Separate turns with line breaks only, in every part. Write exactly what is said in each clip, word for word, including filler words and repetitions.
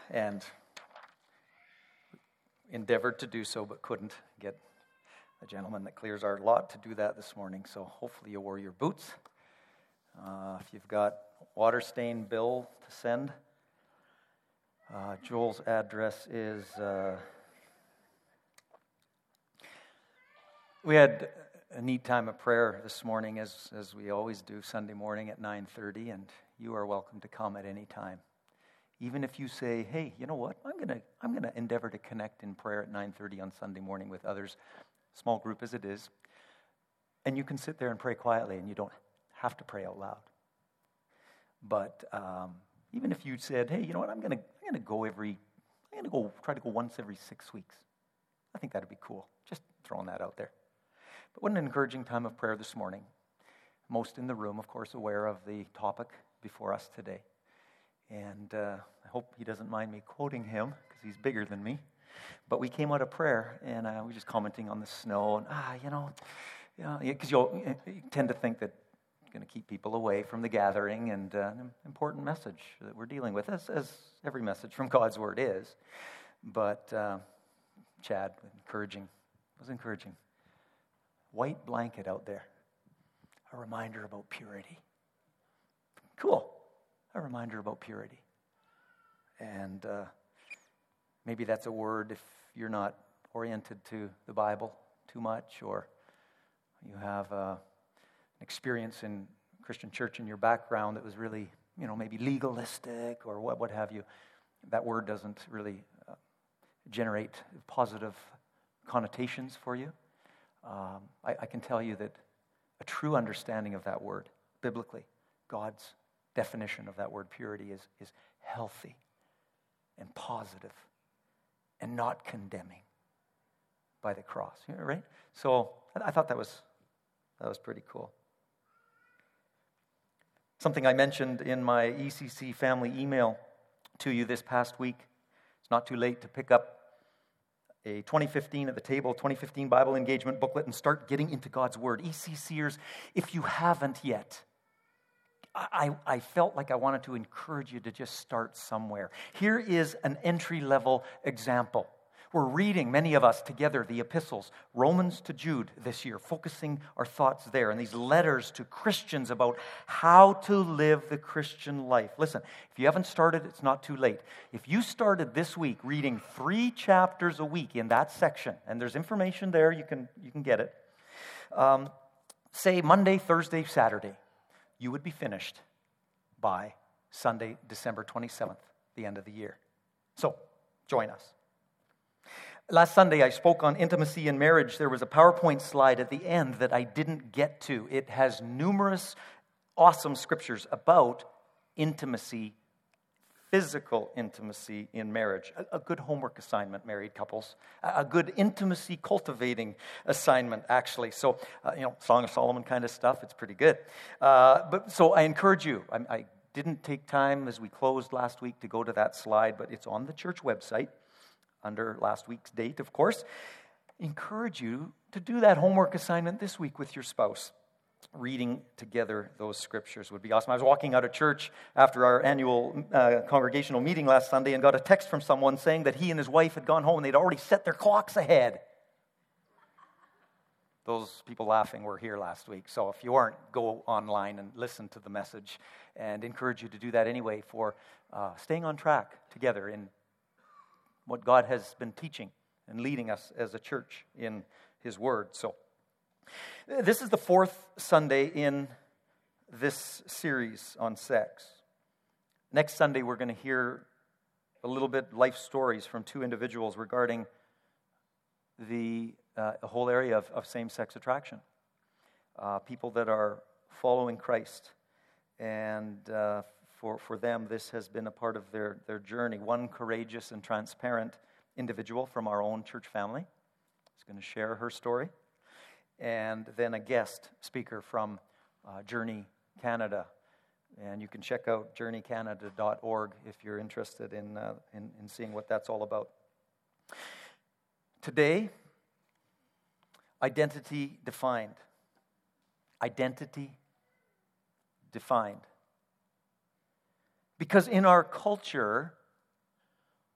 and endeavored to do so, but couldn't get a gentleman that clears our lot to do that this morning. So hopefully you wore your boots. Uh, if you've got water stain bill to send, uh, Joel's address is. Uh, we had a neat time of prayer this morning, as as we always do Sunday morning at nine thirty, and you are welcome to come at any time. Even if you say, "Hey, you know what? I'm gonna I'm gonna endeavor to connect in prayer at nine thirty on Sunday morning with others, small group as it is," and you can sit there and pray quietly, and you don't have to pray out loud. But um, even if you said, "Hey, you know what? I'm gonna I'm gonna go every I'm gonna go try to go once every six weeks," I think that'd be cool. Just throwing that out there. But what an encouraging time of prayer this morning. Most in the room, of course, aware of the topic before us today. And uh, I hope he doesn't mind me quoting him, because he's bigger than me. But we came out of prayer, and uh, we were just commenting on the snow, and, ah, you know, because you know, you'll you tend to think that it's going to keep people away from the gathering, and uh, an important message that we're dealing with, as, as every message from God's Word is. But uh, Chad, encouraging, it was encouraging. White blanket out there, a reminder about purity. Cool. A reminder about purity. And uh, maybe that's a word if you're not oriented to the Bible too much, or you have uh, an experience in Christian church in your background that was really, you know, maybe legalistic or what, what have you. That word doesn't really uh, generate positive connotations for you. Um, I, I can tell you that a true understanding of that word, biblically, God's definition of that word purity is, is healthy and positive and not condemning by the cross, right? So I, I thought that was that was pretty cool. Something I mentioned in my E C C family email to you this past week. It's not too late to pick up a twenty fifteen at the table, twenty fifteen Bible engagement booklet, and start getting into God's Word. ECCers, if you haven't yet, I, I felt like I wanted to encourage you to just start somewhere. Here is an entry-level example. We're reading, many of us together, the epistles, Romans to Jude this year, focusing our thoughts there, and these letters to Christians about how to live the Christian life. Listen, if you haven't started, it's not too late. If you started this week reading three chapters a week in that section, and there's information there, you can, you can get it, um, say Monday, Thursday, Saturday, you would be finished by Sunday, December twenty-seventh, the end of the year. So, join us. Last Sunday, I spoke on intimacy in marriage. There was a PowerPoint slide at the end that I didn't get to. It has numerous awesome scriptures about intimacy, physical intimacy in marriage. A, a good homework assignment, married couples. A, a good intimacy cultivating assignment, actually. So, uh, you know, Song of Solomon kind of stuff. It's pretty good. Uh, but so I encourage you. I, I didn't take time as we closed last week to go to that slide, but it's on the church website under last week's date, of course. Encourage you to do that homework assignment this week with your spouse. Reading together those scriptures would be awesome. I was walking out of church after our annual uh, congregational meeting last Sunday and got a text from someone saying that he and his wife had gone home and they'd already set their clocks ahead. Those people laughing were here last week. So if you aren't, go online and listen to the message, and encourage you to do that anyway for uh, staying on track together in what God has been teaching and leading us as a church in His Word. So this is the fourth Sunday in this series on sex. Next Sunday, we're going to hear a little bit life stories from two individuals regarding the uh, whole area of, of same-sex attraction. Uh, people that are following Christ. And uh, for, for them, this has been a part of their, their journey. One courageous and transparent individual from our own church family is going to share her story. And then a guest speaker from uh, Journey Canada. And you can check out journey canada dot org if you're interested in, uh, in, in seeing what that's all about. Today, identity defined. Identity defined. Because in our culture,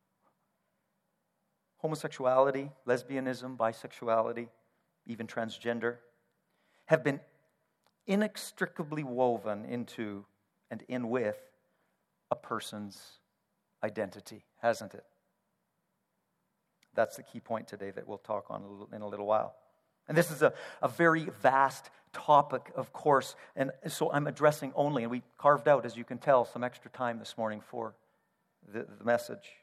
homosexuality, lesbianism, bisexuality, even transgender, have been inextricably woven into and in with a person's identity, hasn't it? That's the key point today that we'll talk on in a little while. And this is a, a very vast topic, of course, and so I'm addressing only, and we carved out, as you can tell, some extra time this morning for the, the message.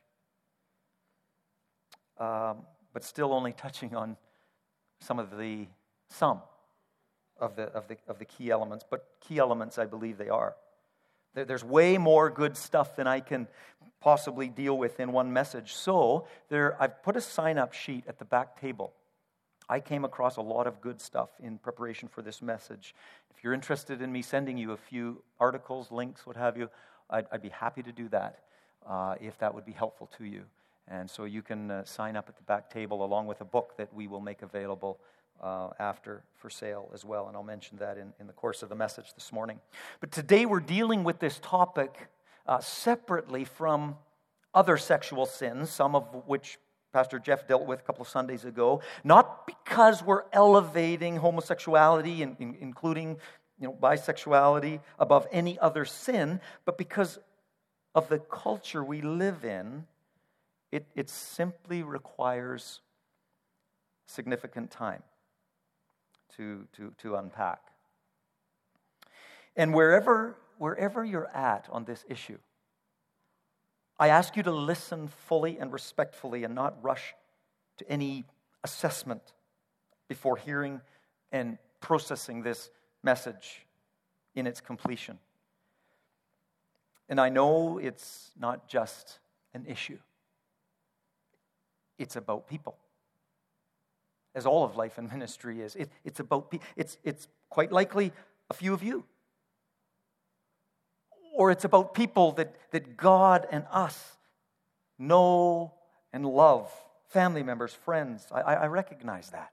Um, but still only touching on some of the, some of the, of the, of the key elements, but key elements I believe they are. There, there's way more good stuff than I can possibly deal with in one message. So there, I've put a sign-up sheet at the back table. I came across a lot of good stuff in preparation for this message. If you're interested in me sending you a few articles, links, what have you, I'd, I'd be happy to do that uh, if that would be helpful to you. And so you can uh, sign up at the back table along with a book that we will make available uh, after for sale as well. And I'll mention that in, in the course of the message this morning. But today we're dealing with this topic uh, separately from other sexual sins, some of which Pastor Jeff dealt with a couple of Sundays ago, not because we're elevating homosexuality, in, in, including you know, bisexuality, above any other sin, but because of the culture we live in, it, it simply requires significant time to, to, to unpack. And wherever, wherever you're at on this issue, I ask you to listen fully and respectfully and not rush to any assessment before hearing and processing this message in its completion. And I know it's not just an issue. It's about people. As all of life and ministry is. It, it's about people. It's, it's quite likely a few of you. Or it's about people that, that God and us know and love. Family members, friends. I, I recognize that.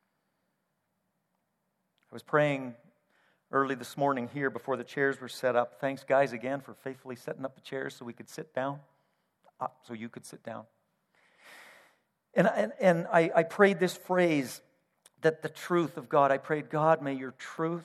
I was praying early this morning here before the chairs were set up. Thanks, guys, again for faithfully setting up the chairs so we could sit down. Uh, so you could sit down. And, and, and I, I prayed this phrase, that the truth of God, I prayed, God, may your truth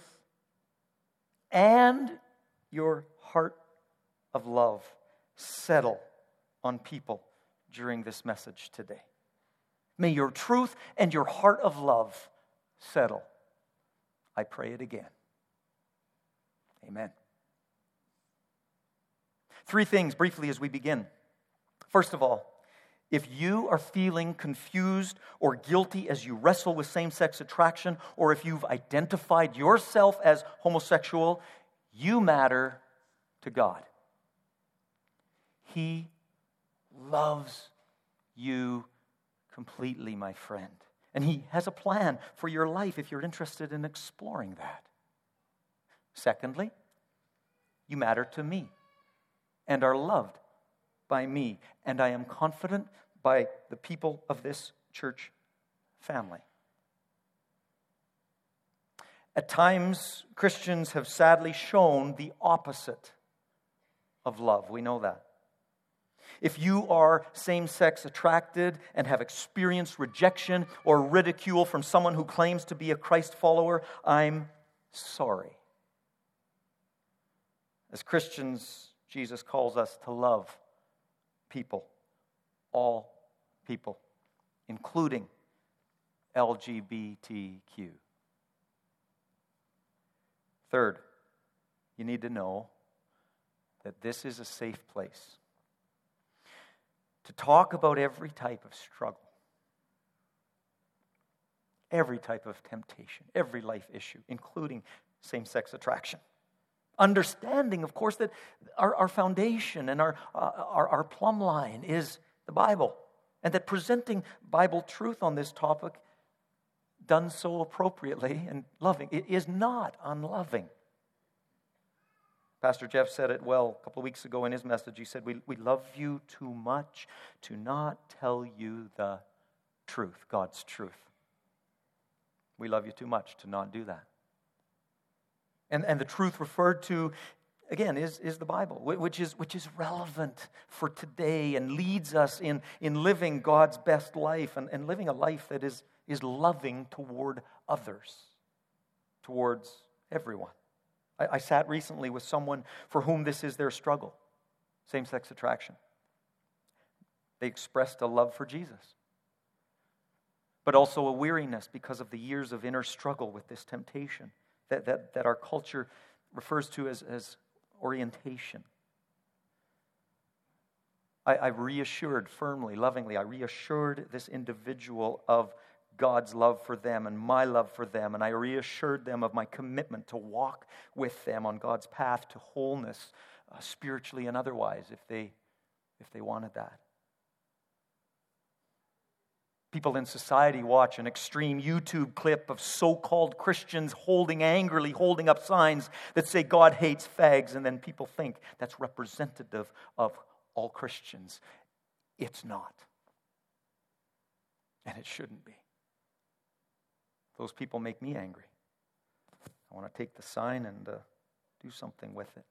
and your heart of love settle on people during this message today. May your truth and your heart of love settle. I pray it again. Amen. Three things briefly as we begin. First of all, if you are feeling confused or guilty as you wrestle with same-sex attraction, or if you've identified yourself as homosexual, you matter to God. He loves you completely, my friend. And He has a plan for your life if you're interested in exploring that. Secondly, you matter to me and are loved by me, and I am confident by the people of this church family. At times, Christians have sadly shown the opposite of love. We know that. If you are same-sex attracted and have experienced rejection or ridicule from someone who claims to be a Christ follower, I'm sorry. As Christians, Jesus calls us to love people, all people, including L G B T Q. Third, you need to know that this is a safe place to talk about every type of struggle, every type of temptation, every life issue, including same-sex attraction. Understanding, of course, that our, our foundation and our, uh, our, our plumb line is the Bible, and that presenting Bible truth on this topic, done so appropriately and loving, it is not unloving. Pastor Jeff said it well a couple of weeks ago in his message. He said, we, we love you too much to not tell you the truth, God's truth. We love you too much to not do that. And, and the truth referred to again, is, is the Bible, which is, which is relevant for today and leads us in, in living God's best life and, and living a life that is, is loving toward others, towards everyone. I, I sat recently with someone for whom this is their struggle, same-sex attraction. They expressed a love for Jesus, but also a weariness because of the years of inner struggle with this temptation that, that, that our culture refers to as, as orientation. I, I reassured firmly, lovingly, I reassured this individual of God's love for them and my love for them, and I reassured them of my commitment to walk with them on God's path to wholeness, uh, spiritually and otherwise, if they, if they wanted that. People in society watch an extreme YouTube clip of so-called Christians holding angrily, holding up signs that say God hates fags, and then people think that's representative of all Christians. It's not. And it shouldn't be. Those people make me angry. I want to take the sign and uh, do something with it.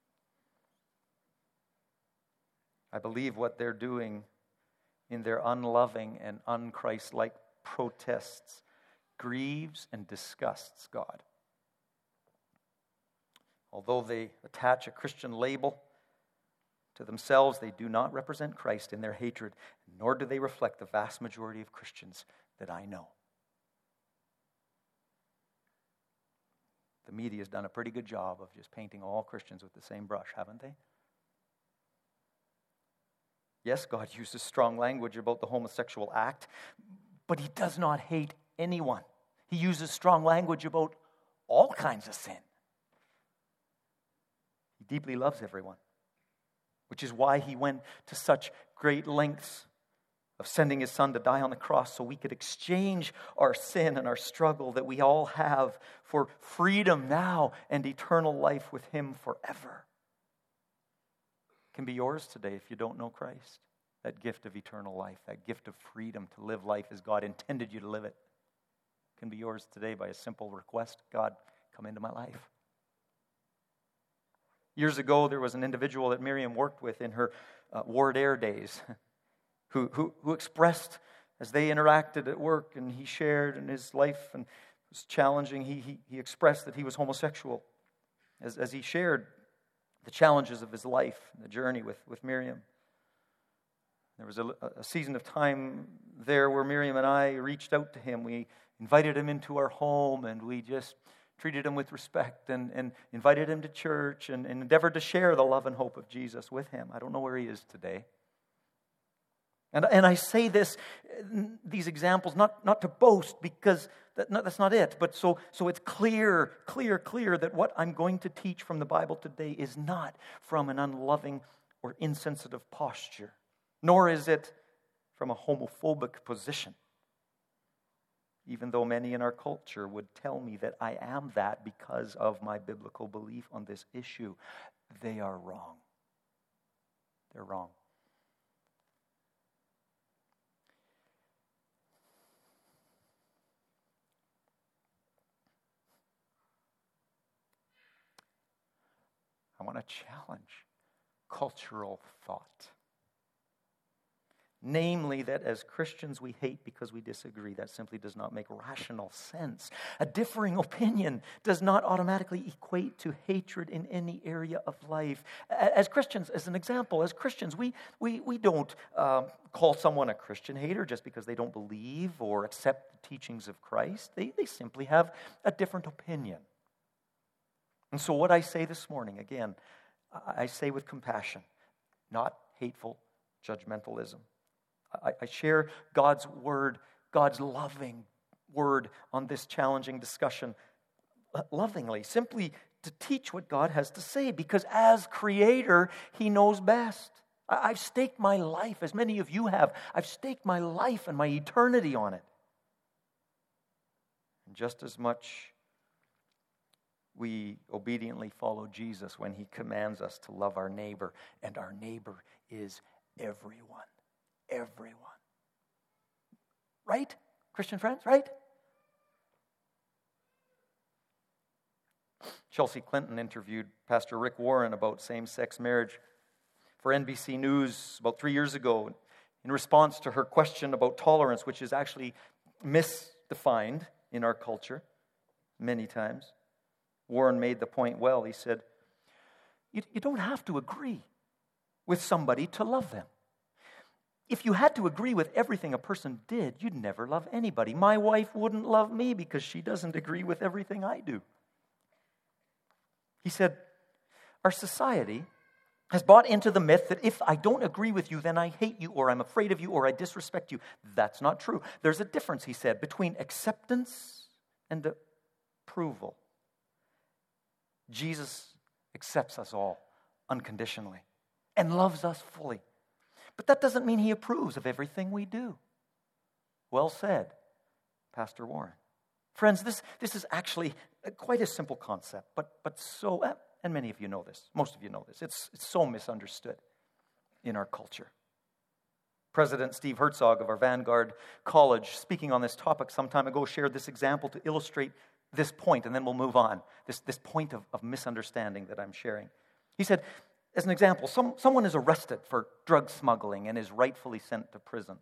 I believe what they're doing in their unloving and un-Christ-like protests grieves and disgusts God. Although they attach a Christian label to themselves, they do not represent Christ in their hatred, nor do they reflect the vast majority of Christians that I know. The media has done a pretty good job of just painting all Christians with the same brush, haven't they? Yes, God uses strong language about the homosexual act, but he does not hate anyone. He uses strong language about all kinds of sin. He deeply loves everyone, which is why he went to such great lengths of sending his son to die on the cross so we could exchange our sin and our struggle that we all have for freedom now and eternal life with him forever. Can be yours today if you don't know Christ. That gift of eternal life, that gift of freedom to live life as God intended you to live it, can be yours today by a simple request. God, come into my life. Years ago, there was an individual that Miriam worked with in her uh, Ward Air days who, who, who expressed, as they interacted at work and he shared in his life and it was challenging, he, he, he expressed that he was homosexual. As, as he shared the challenges of his life, the journey with, with Miriam. There was a, a season of time there where Miriam and I reached out to him. We invited him into our home and we just treated him with respect and, and invited him to church and, and endeavored to share the love and hope of Jesus with him. I don't know where he is today. And, and I say this, these examples, not, not to boast because that, no, that's not it, but so, so it's clear, clear, clear that what I'm going to teach from the Bible today is not from an unloving or insensitive posture, nor is it from a homophobic position. Even though many in our culture would tell me that I am that because of my biblical belief on this issue, they are wrong. They're wrong. I want to challenge cultural thought. Namely, that as Christians we hate because we disagree. That simply does not make rational sense. A differing opinion does not automatically equate to hatred in any area of life. As Christians, as an example, as Christians, we we, we don't um, call someone a Christian hater just because they don't believe or accept the teachings of Christ. They, they simply have a different opinion. And so what I say this morning, again, I say with compassion, not hateful judgmentalism. I, I share God's word, God's loving word on this challenging discussion lovingly, simply to teach what God has to say, because as creator, he knows best. I, I've staked my life, as many of you have, I've staked my life and my eternity on it. And just as much we obediently follow Jesus when he commands us to love our neighbor, and our neighbor is everyone. Everyone. Right? Christian friends, right? Chelsea Clinton interviewed Pastor Rick Warren about same-sex marriage for N B C News about three years ago in response to her question about tolerance, which is actually misdefined in our culture many times. Warren made the point well. He said, you, you don't have to agree with somebody to love them. If you had to agree with everything a person did, you'd never love anybody. My wife wouldn't love me because she doesn't agree with everything I do. He said, our society has bought into the myth that if I don't agree with you, then I hate you, or I'm afraid of you, or I disrespect you. That's not true. There's a difference, he said, between acceptance and approval. Jesus accepts us all unconditionally and loves us fully. But that doesn't mean he approves of everything we do. Well said, Pastor Warren. Friends, this, this is actually quite a simple concept, but, but so, and many of you know this, most of you know this, it's, it's so misunderstood in our culture. President Steve Herzog of our Vanguard College, speaking on this topic some time ago, shared this example to illustrate this point, and then we'll move on, this, this point of, of misunderstanding that I'm sharing. He said, as an example, some, someone is arrested for drug smuggling and is rightfully sent to prison.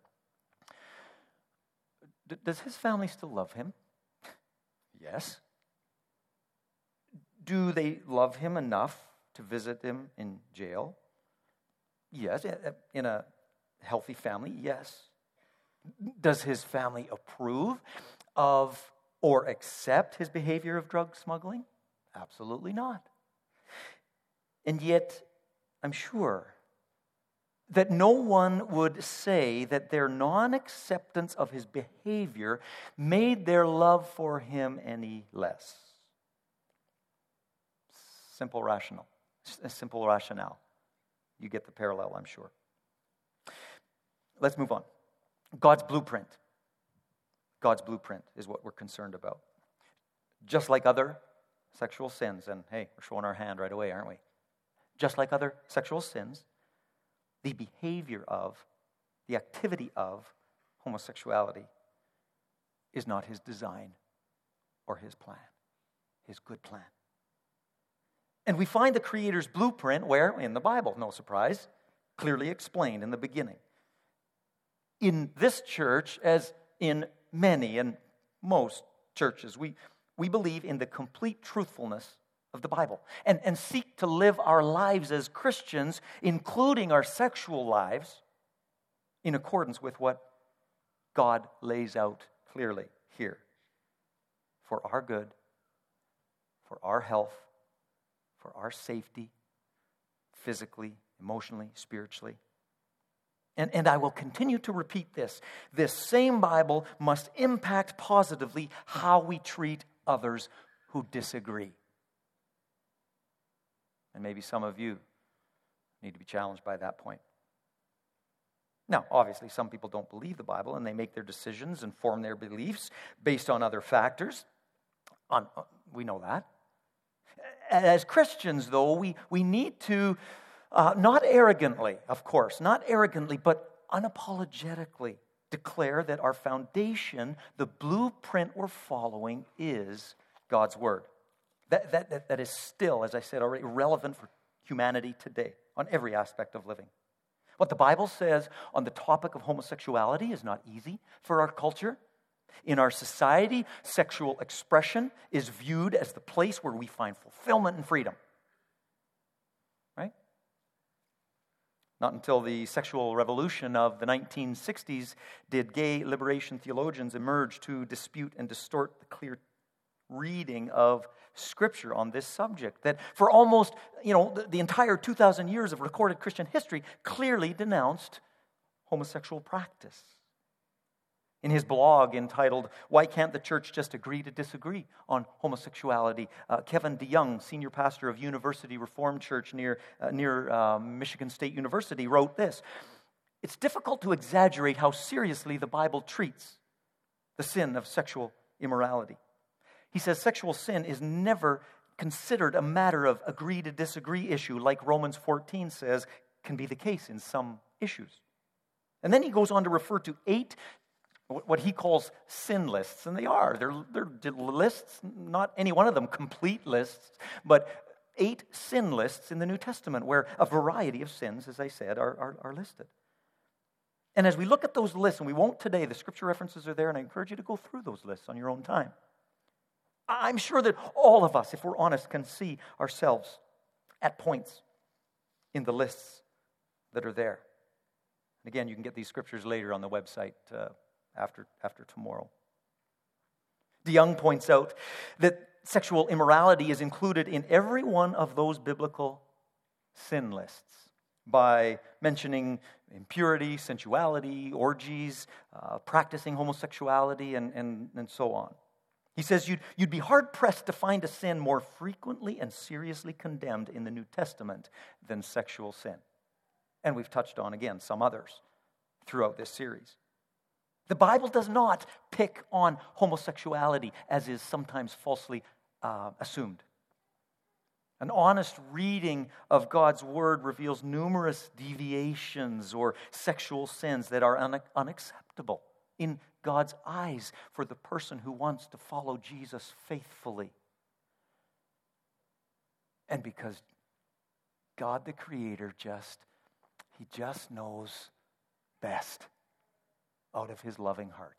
D- does his family still love him? Yes. Do they love him enough to visit him in jail? Yes. In a healthy family? Yes. Does his family approve of or accept his behavior of drug smuggling? Absolutely not. And yet, I'm sure that no one would say that their non-acceptance of his behavior made their love for him any less. Simple rational. A simple rationale. You get the parallel, I'm sure. Let's move on. God's blueprint. God's blueprint is what we're concerned about. Just like other sexual sins, and hey, we're showing our hand right away, aren't we? Just like other sexual sins, the behavior of, the activity of homosexuality is not his design or his plan, his good plan. And we find the Creator's blueprint where? In the Bible, no surprise, clearly explained in the beginning. In this church, as in many and most churches, we, we believe in the complete truthfulness of the Bible and, and seek to live our lives as Christians, including our sexual lives, in accordance with what God lays out clearly here for our good, for our health, for our safety, physically, emotionally, spiritually. And, and I will continue to repeat this. This same Bible must impact positively how we treat others who disagree. And maybe some of you need to be challenged by that point. Now, obviously, some people don't believe the Bible, and they make their decisions and form their beliefs based on other factors. On, we know that. As Christians, though, we, we need to, uh, not arrogantly, of course, not arrogantly, but unapologetically declare that our foundation, the blueprint we're following, is God's Word. That, that, that, that is still, as I said already, relevant for humanity today on every aspect of living. What the Bible says on the topic of homosexuality is not easy for our culture. In our society, sexual expression is viewed as the place where we find fulfillment and freedom. Right? Not until the sexual revolution of the nineteen sixties did gay liberation theologians emerge to dispute and distort the clear reading of Scripture on this subject. That for almost, you know, the, the entire two thousand years of recorded Christian history clearly denounced homosexual practice. In his blog entitled, Why Can't the Church Just Agree to Disagree on Homosexuality, uh, Kevin DeYoung, senior pastor of University Reformed Church near, uh, near uh, Michigan State University, wrote this: It's difficult to exaggerate how seriously the Bible treats the sin of sexual immorality. He says sexual sin is never considered a matter of agree to disagree issue, like Romans fourteen says can be the case in some issues. And then he goes on to refer to eight what he calls sin lists, and they are. They're, they're lists, not any one of them complete lists, but eight sin lists in the New Testament where a variety of sins, as I said, are, are, are listed. And as we look at those lists, and we won't today, the scripture references are there, and I encourage you to go through those lists on your own time. I'm sure that all of us, if we're honest, can see ourselves at points in the lists that are there. And again, you can get these scriptures later on the website uh, after, after tomorrow. DeYoung points out that sexual immorality is included in every one of those biblical sin lists by mentioning impurity, sensuality, orgies, uh, practicing homosexuality, and, and, and so on. He says you'd, you'd be hard-pressed to find a sin more frequently and seriously condemned in the New Testament than sexual sin. And we've touched on, again, some others throughout this series. The Bible does not pick on homosexuality, as is sometimes falsely uh, assumed. An honest reading of God's Word reveals numerous deviations or sexual sins that are un- unacceptable in God's eyes for the person who wants to follow Jesus faithfully. And because God the Creator just, He just knows best out of His loving heart.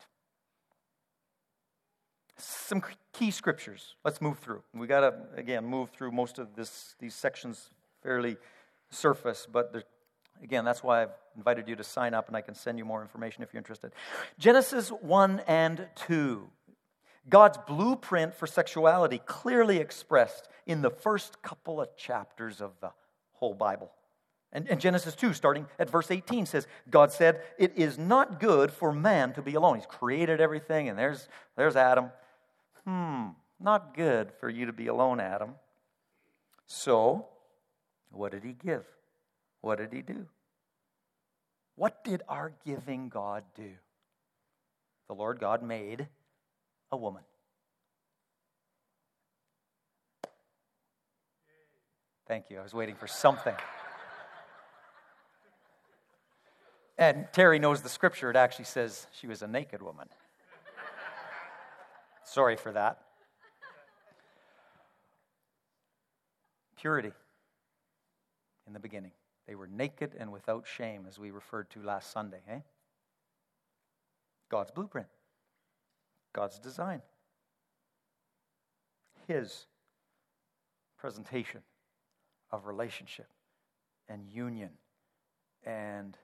Some key scriptures. Let's move through. We got to, again, move through most of this these sections fairly surface, but there, again, that's why I've invited you to sign up, and I can send you more information if you're interested. Genesis one and two. God's blueprint for sexuality clearly expressed in the first couple of chapters of the whole Bible. And, and Genesis two, starting at verse eighteen, says, God said, it is not good for man to be alone. He's created everything, and there's, there's Adam. Hmm, not good for you to be alone, Adam. So, what did He give? What did He do? What did our giving God do? The Lord God made a woman. Thank you. I was waiting for something. And Terry knows the scripture. It actually says she was a naked woman. Sorry for that. Purity in the beginning. They were naked and without shame, as we referred to last Sunday. Eh? God's blueprint. God's design. His presentation of relationship and union and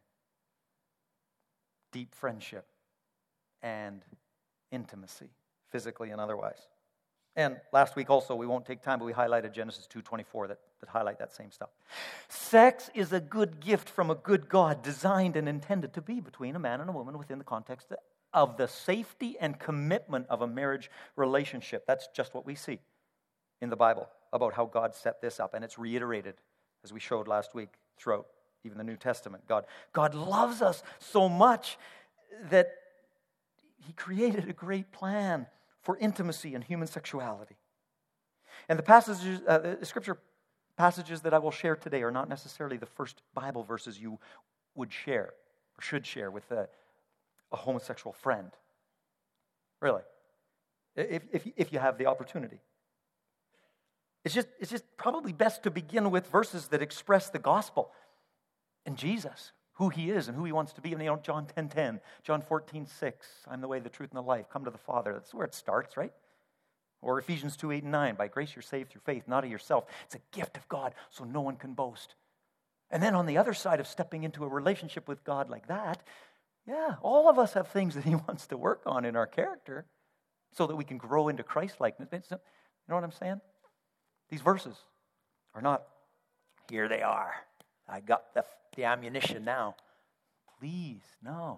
deep friendship and intimacy, physically and otherwise. And last week also, we won't take time, but we highlighted Genesis two twenty-four that, that highlight that same stuff. Sex is a good gift from a good God, designed and intended to be between a man and a woman within the context of the safety and commitment of a marriage relationship. That's just what we see in the Bible about how God set this up, and it's reiterated, as we showed last week, throughout even the New Testament. God, God loves us so much that He created a great plan for intimacy and human sexuality. And the passages, uh, the scripture passages that I will share today are not necessarily the first Bible verses you would share or should share with a, a homosexual friend. Really. If, if, if you have the opportunity. It's just, it's just probably best to begin with verses that express the gospel and Jesus, who He is and who He wants to be. And you know, John ten ten, John fourteen six, I'm the way, the truth, and the life. Come to the Father. That's where it starts, right? Or Ephesians two eight and nine, by grace you're saved through faith, not of yourself. It's a gift of God, so no one can boast. And then on the other side of stepping into a relationship with God like that, yeah, all of us have things that He wants to work on in our character so that we can grow into Christ-likeness. You know what I'm saying? These verses are not, here they are. I got the, the ammunition now. Please, no.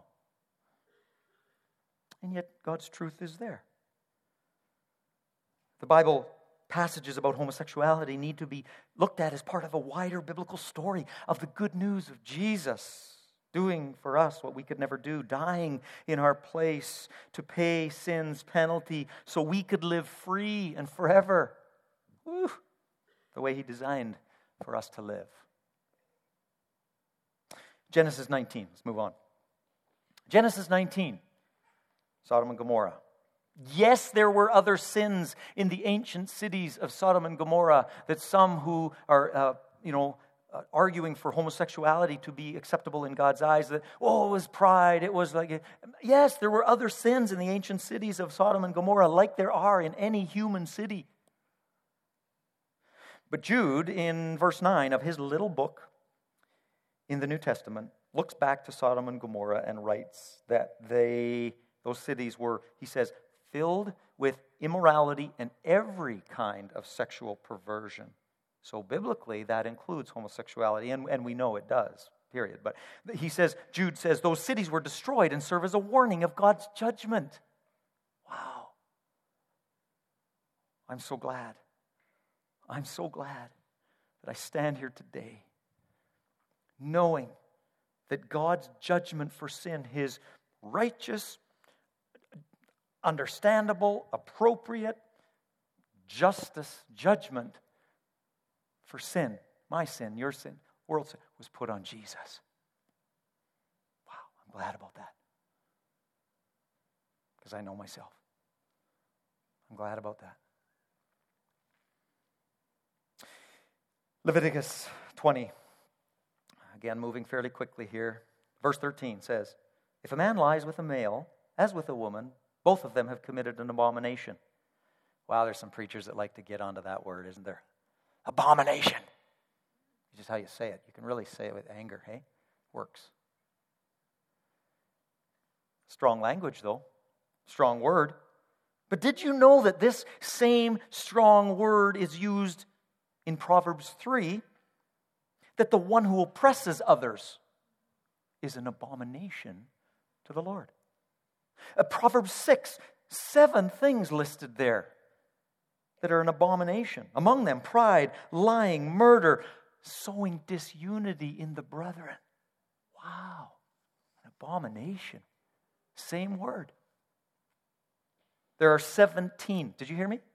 And yet God's truth is there. The Bible passages about homosexuality need to be looked at as part of a wider biblical story of the good news of Jesus doing for us what we could never do, dying in our place to pay sin's penalty so we could live free and forever. Woo, the way He designed for us to live. Genesis nineteen. Let's move on. Genesis nineteen. Sodom and Gomorrah. Yes, there were other sins in the ancient cities of Sodom and Gomorrah that some who are, uh, you know, uh, arguing for homosexuality to be acceptable in God's eyes, that, oh, it was pride, it was like... Yes, there were other sins in the ancient cities of Sodom and Gomorrah, like there are in any human city. But Jude, in verse nine of his little book in the New Testament, looks back to Sodom and Gomorrah and writes that they, those cities were, he says, filled with immorality and every kind of sexual perversion. So biblically, that includes homosexuality, and, and we know it does, period. But he says, Jude says, those cities were destroyed and serve as a warning of God's judgment. Wow. I'm so glad. I'm so glad that I stand here today knowing that God's judgment for sin, His righteous, understandable, appropriate justice, judgment for sin, my sin, your sin, world's sin, was put on Jesus. Wow, I'm glad about that. Because I know myself. I'm glad about that. Leviticus twenty. Again, moving fairly quickly here. Verse thirteen says, if a man lies with a male, as with a woman, both of them have committed an abomination. Wow, there's some preachers that like to get onto that word, isn't there? Abomination. It's just how you say it. You can really say it with anger, hey? Works. Strong language, though. Strong word. But did you know that this same strong word is used in Proverbs three, that the one who oppresses others is an abomination to the Lord? Uh, Proverbs six, seven things listed there that are an abomination. Among them, pride, lying, murder, sowing disunity in the brethren. Wow, an abomination. Same word. There are seventeen. Did you hear me?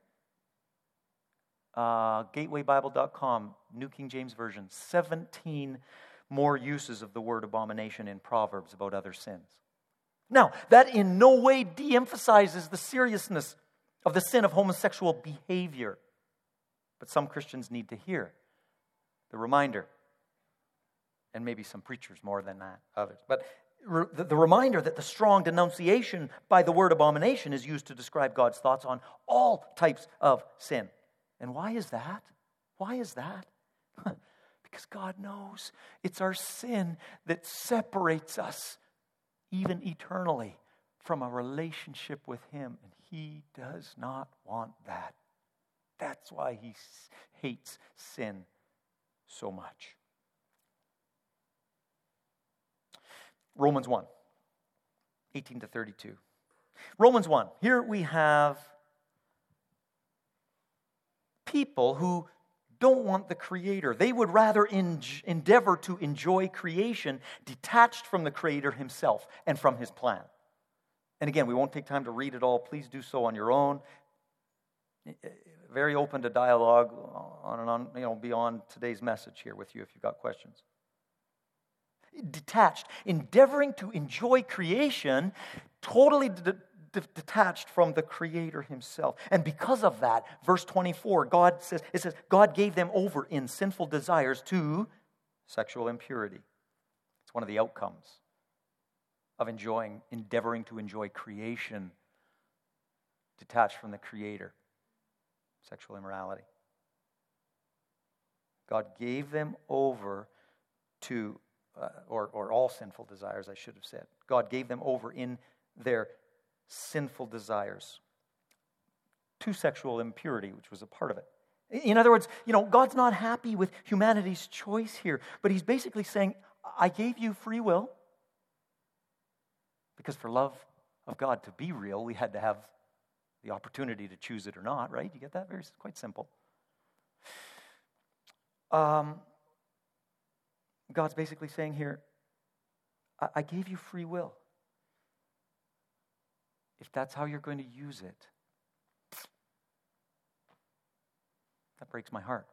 Uh, gateway bible dot com, New King James Version. seventeen more uses of the word abomination in Proverbs about other sins. Now, that in no way de-emphasizes the seriousness of the sin of homosexual behavior. But some Christians need to hear the reminder. And maybe some preachers more than that, others. But re- the, the reminder that the strong denunciation by the word abomination is used to describe God's thoughts on all types of sin. And why is that? Why is that? Because God knows it's our sin that separates us, even eternally, from a relationship with Him. And He does not want that. That's why He hates sin so much. Romans one, eighteen to thirty-two. Romans one, here we have people who don't want the Creator. They would rather en- endeavor to enjoy creation detached from the Creator Himself and from His plan. And again, we won't take time to read it all. Please do so on your own. Very open to dialogue on and on, you know, beyond today's message here with you if you've got questions. Detached, endeavoring to enjoy creation, totally de- de- detached from the Creator Himself. And because of that, verse twenty-four, God says, it says, God gave them over in sinful desires to sexual impurity. It's one of the outcomes of enjoying, endeavoring to enjoy creation detached from the Creator. Sexual immorality. God gave them over to, uh, or, or all sinful desires, I should have said. God gave them over in their sinful desires to sexual impurity, which was a part of it. In other words, you know, God's not happy with humanity's choice here, but He's basically saying, I gave you free will, because for love of God to be real, we had to have the opportunity to choose it or not, right? You get that? Very quite simple. Um, God's basically saying here, I, I gave you free will. If that's how you're going to use it, that breaks my heart.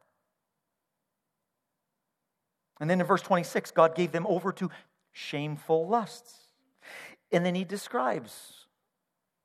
And then in verse twenty-six, God gave them over to shameful lusts. And then He describes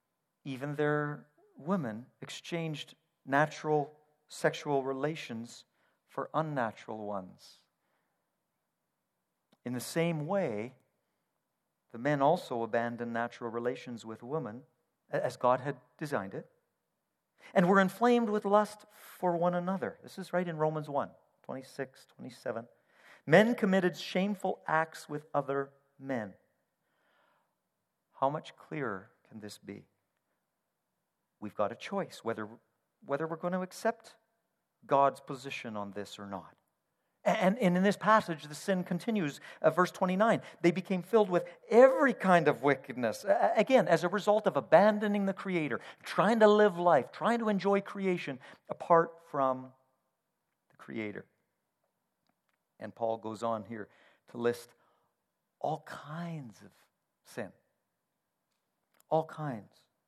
even their women exchanged natural sexual relations for unnatural ones. In the same way, the men also abandoned natural relations with women as God had designed it, and were inflamed with lust for one another. This is right in Romans one, twenty-six, twenty-seven. Men committed shameful acts with other men. How much clearer can this be? We've got a choice whether, whether we're going to accept God's position on this or not. And, and in this passage, the sin continues. Uh, verse twenty-nine, they became filled with every kind of wickedness. Uh, again, as a result of abandoning the Creator, trying to live life, trying to enjoy creation apart from the Creator. And Paul goes on here to list all kinds of sin. All kinds.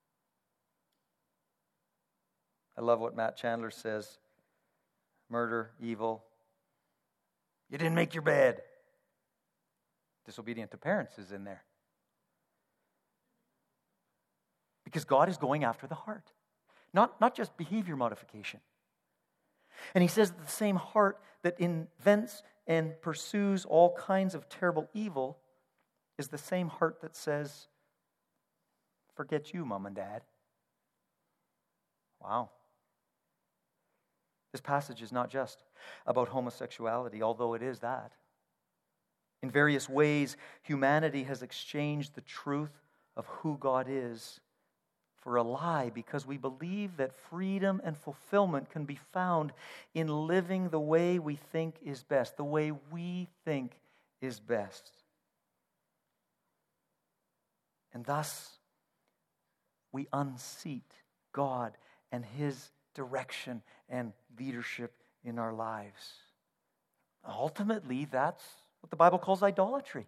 I love what Matt Chandler says. Murder, evil. You didn't make your bed. Disobedient to parents is in there. Because God is going after the heart. Not, not just behavior modification. And he says that the same heart that invents and pursues all kinds of terrible evil is the same heart that says, forget you, Mom and Dad. Wow. This passage is not just about homosexuality, although it is that. In various ways, humanity has exchanged the truth of who God is for a lie because we believe that freedom and fulfillment can be found in living the way we think is best, the way we think is best. And thus, we unseat God and His direction and leadership in our lives. Ultimately, that's what the Bible calls idolatry.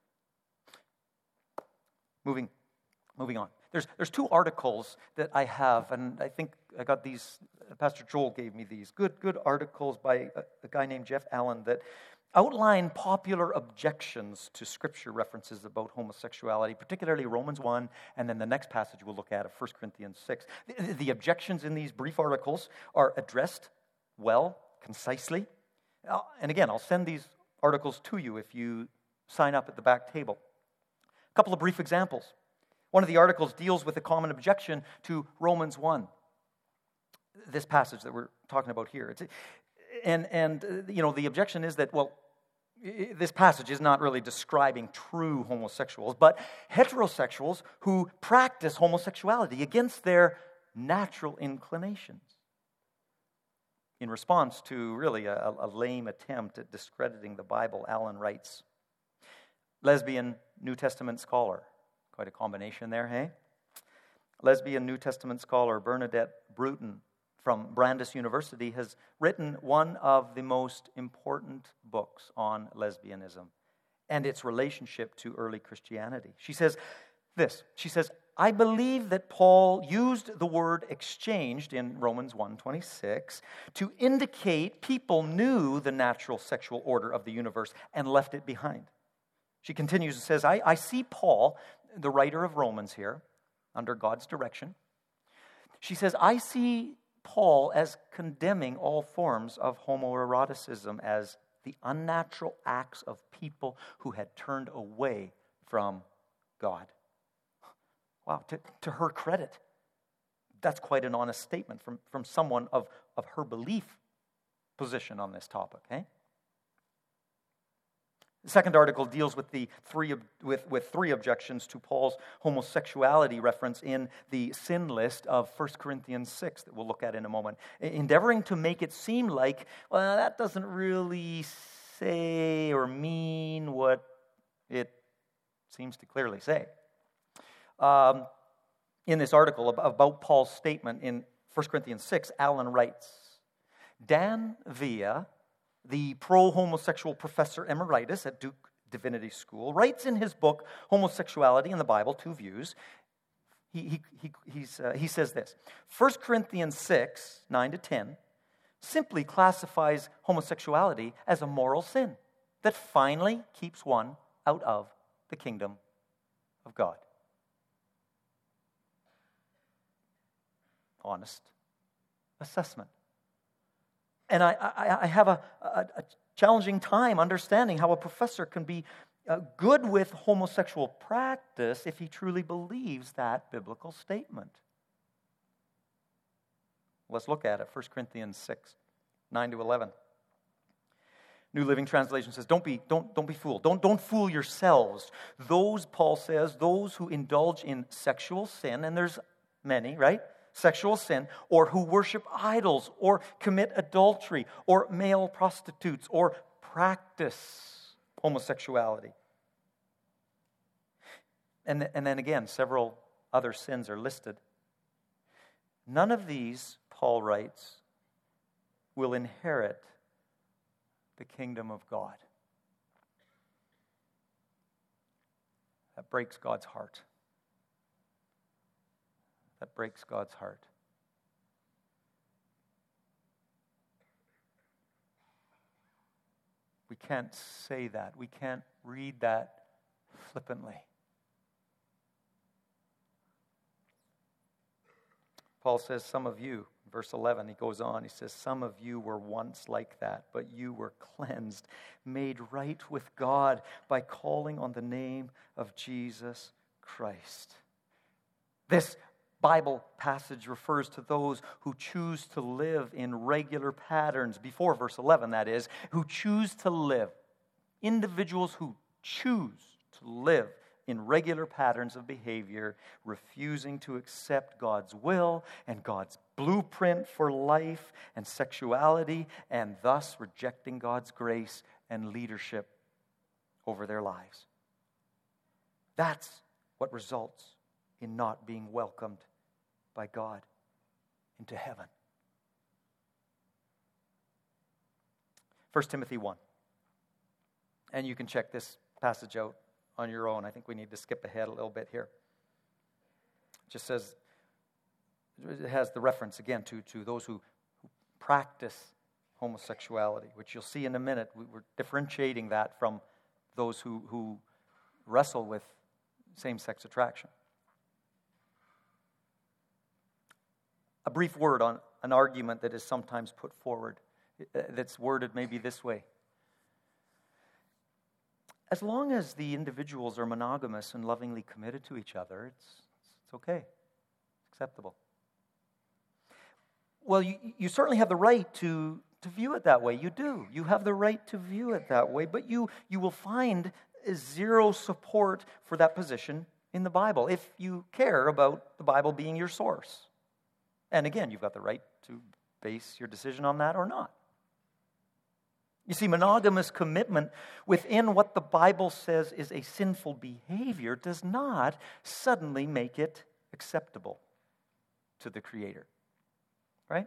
Moving, moving on. There's, there's two articles that I have, and I think I got these, Pastor Joel gave me these, good, good articles by a, a guy named Jeff Allen that outline popular objections to Scripture references about homosexuality, particularly Romans one, and then the next passage we'll look at of First Corinthians six. The, the objections in these brief articles are addressed well, concisely. And again, I'll send these articles to you if you sign up at the back table. A couple of brief examples. One of the articles deals with a common objection to Romans one, this passage that we're talking about here. It's, and, and you know, the objection is that, well, this passage is not really describing true homosexuals, but heterosexuals who practice homosexuality against their natural inclinations. In response to really a, a lame attempt at discrediting the Bible, Allen writes, lesbian New Testament scholar. Quite a combination there, hey? Lesbian New Testament scholar Bernadette Bruton from Brandeis University has written one of the most important books on lesbianism and its relationship to early Christianity. She says this, she says, I believe that Paul used the word exchanged in Romans one twenty-six to indicate people knew the natural sexual order of the universe and left it behind. She continues and says, I, I see Paul, the writer of Romans here, under God's direction. She says, I see Paul as condemning all forms of homoeroticism as the unnatural acts of people who had turned away from God. Wow, to, to her credit, that's quite an honest statement from, from someone of, of her belief position on this topic, eh? The second article deals with the three with, with three objections to Paul's homosexuality reference in the sin list of First Corinthians six that we'll look at in a moment, endeavoring to make it seem like, well, that doesn't really say or mean what it seems to clearly say. Um, in this article about Paul's statement in First Corinthians six, Allen writes, Dan Villa, the pro-homosexual professor emeritus at Duke Divinity School, writes in his book, Homosexuality in the Bible, Two Views, he, he, he, he's, uh, he says this, First Corinthians six, nine to ten, simply classifies homosexuality as a moral sin that finally keeps one out of the kingdom of God. honest assessment. And I, I, I have a, a, a challenging time understanding how a professor can be uh, good with homosexual practice if he truly believes that biblical statement. Let's look at it. First Corinthians six, nine to eleven. New Living Translation says, don't be, don't, don't be fooled. Don't, don't fool yourselves. Those, Paul says, those who indulge in sexual sin, and there's many, right? Sexual sin, or who worship idols, or commit adultery, or male prostitutes, or practice homosexuality. And, and then again, several other sins are listed. None of these, Paul writes, will inherit the kingdom of God. That breaks God's heart. That breaks God's heart. We can't say that. We can't read that flippantly. Paul says, some of you, verse eleven, he goes on, he says, some of you were once like that, but you were cleansed, made right with God by calling on the name of Jesus Christ. This Bible passage refers to those who choose to live in regular patterns, before verse eleven that is, who choose to live, individuals who choose to live in regular patterns of behavior, refusing to accept God's will and God's blueprint for life and sexuality, and thus rejecting God's grace and leadership over their lives. That's what results in not being welcomed by God into heaven. First Timothy one. And you can check this passage out on your own. I think we need to skip ahead a little bit here. It just says, it has the reference again to, to those who, who practice homosexuality, which you'll see in a minute. We're differentiating that from those who, who wrestle with same-sex attraction. A brief word on an argument that is sometimes put forward that's worded maybe this way. As long as the individuals are monogamous and lovingly committed to each other, it's, it's okay. It's acceptable. Well, you, you certainly have the right to, to view it that way. You do. You have the right to view it that way, but you, you will find zero support for that position in the Bible if you care about the Bible being your source. And again, you've got the right to base your decision on that or not. You see, monogamous commitment within what the Bible says is a sinful behavior does not suddenly make it acceptable to the Creator. Right?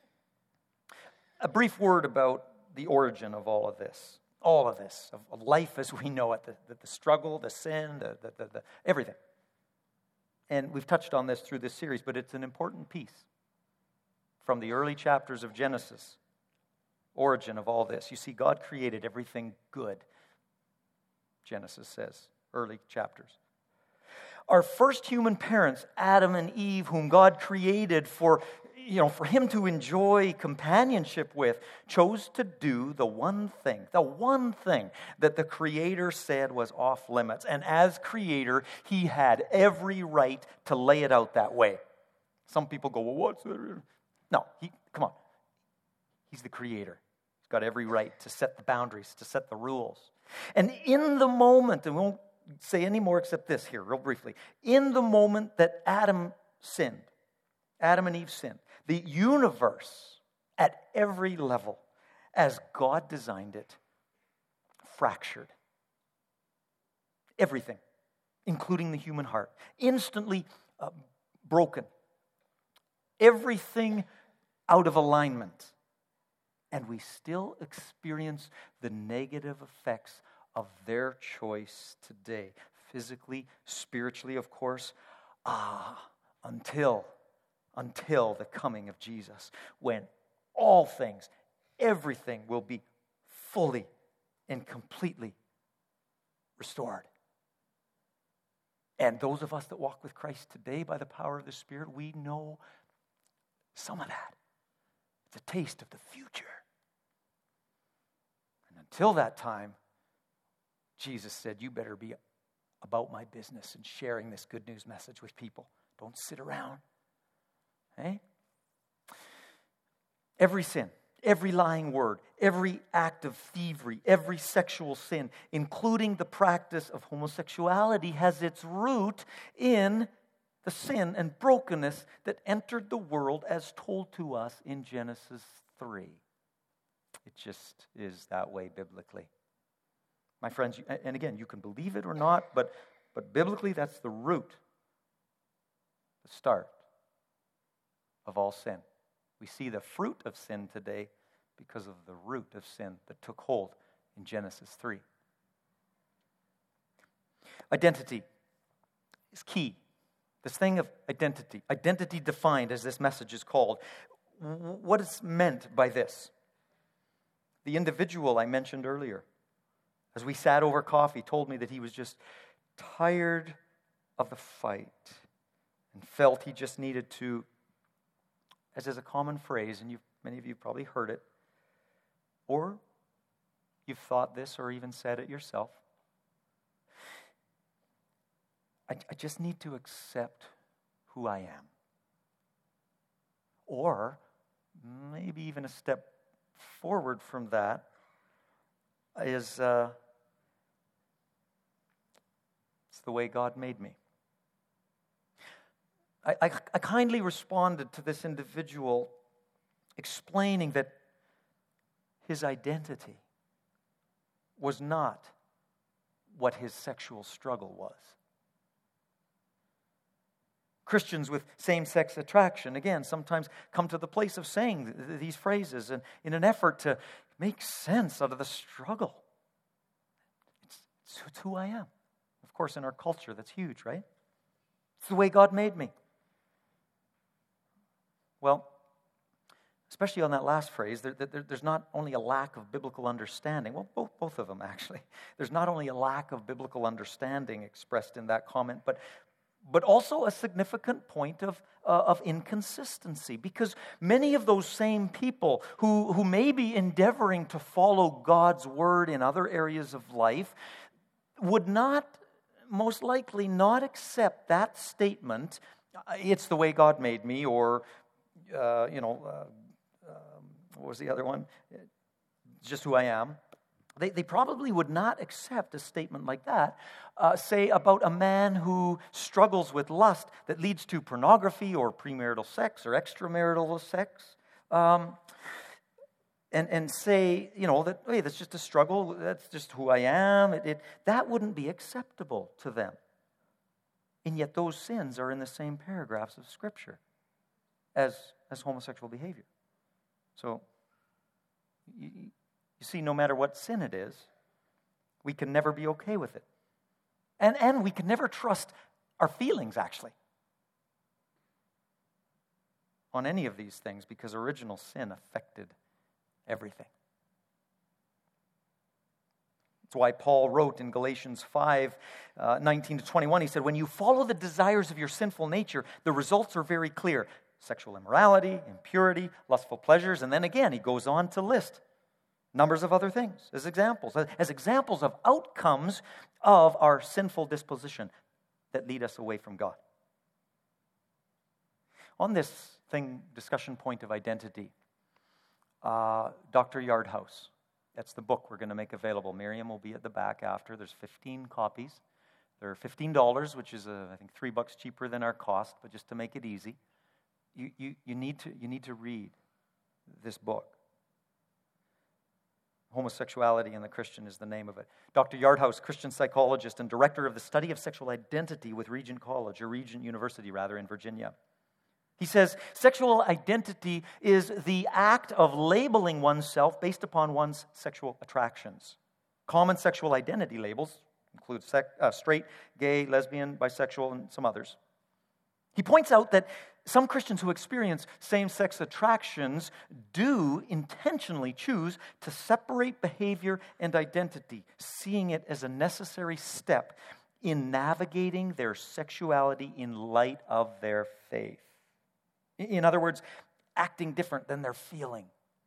A brief word about the origin of all of this. All of this, of, of life as we know it, the, the, the struggle, the sin, the, the, the, the everything. And we've touched on this through this series, but it's an important piece from the early chapters of Genesis. Origin of all this. You see, God created everything good, Genesis says, early chapters. Our first human parents, Adam and Eve, whom God created for, you know, for him to enjoy companionship with, chose to do the one thing, the one thing that the Creator said was off limits. And as Creator, he had every right to lay it out that way. Some people go, well, what's the... No, he, come on. He's the Creator. He's got every right to set the boundaries, to set the rules. And in the moment, and we won't say any more except this here, real briefly. In the moment that Adam sinned, Adam and Eve sinned, the universe at every level, as God designed it, fractured. Everything, including the human heart, instantly uh, broken. Everything out of alignment. And we still experience the negative effects of their choice today. Physically, spiritually, of course. Ah, until, until the coming of Jesus, when all things, everything will be fully and completely restored. And those of us that walk with Christ today by the power of the Spirit, we know Some of that. It's a taste of the future. And until that time, Jesus said, you better be about my business and sharing this good news message with people. Don't sit around. Hey? Every sin, every lying word, every act of thievery, every sexual sin, including the practice of homosexuality, has its root in the sin and brokenness that entered the world as told to us in Genesis three. It just is that way biblically. My friends, and again, you can believe it or not, but, but biblically that's the root, the start of all sin. We see the fruit of sin today because of the root of sin that took hold in Genesis three. Identity is key. This thing of identity, identity defined as this message is called. What is meant by this? The individual I mentioned earlier, as we sat over coffee, told me that he was just tired of the fight and felt he just needed to, as is a common phrase, and you've, many of you probably heard it, or you've thought this or even said it yourself. I, I just need to accept who I am. Or maybe even a step forward from that is uh, it's the way God made me. I, I, I kindly responded to this individual explaining that his identity was not what his sexual struggle was. Christians with same-sex attraction, again, sometimes come to the place of saying th- these phrases and in an effort to make sense out of the struggle. It's, it's who I am. Of course, in our culture, that's huge, right? It's the way God made me. Well, especially on that last phrase, there, there, there's not only a lack of biblical understanding. Well, both, both of them, actually. There's not only a lack of biblical understanding expressed in that comment, but but also a significant point of, uh, of inconsistency, because many of those same people who, who may be endeavoring to follow God's word in other areas of life would not, most likely not accept that statement, it's the way God made me, or, uh, you know, uh, um, what was the other one? Just who I am. They, they probably would not accept a statement like that, uh, say about a man who struggles with lust that leads to pornography or premarital sex or extramarital sex, um, and, and say, you know, that, hey, that's just a struggle, that's just who I am. It, it, that wouldn't be acceptable to them. And yet those sins are in the same paragraphs of Scripture as, as homosexual behavior. So, you, You see, no matter what sin it is, we can never be okay with it. And, and we can never trust our feelings, actually, on any of these things, because original sin affected everything. That's why Paul wrote in Galatians five, uh, nineteen to twenty-one, he said, when you follow the desires of your sinful nature, the results are very clear. Sexual immorality, impurity, lustful pleasures, and then again, he goes on to list numbers of other things as examples, as examples of outcomes of our sinful disposition that lead us away from God. On this thing, discussion point of identity, uh, Doctor Yardhouse, that's the book we're going to make available. Miriam will be at the back after. There's fifteen copies. They're fifteen dollars, which is, uh, I think, three bucks cheaper than our cost, but just to make it easy, you, you, you, need to, you need to read this book. Homosexuality and the Christian is the name of it. Doctor Yardhouse, Christian psychologist and director of the study of sexual identity with Regent College, or Regent University, rather, in Virginia. He says, sexual identity is the act of labeling oneself based upon one's sexual attractions. Common sexual identity labels include sec- uh, straight, gay, lesbian, bisexual, and some others. He points out that some Christians who experience same-sex attractions do intentionally choose to separate behavior and identity, seeing it as a necessary step in navigating their sexuality in light of their faith. In other words, acting different than they're feeling.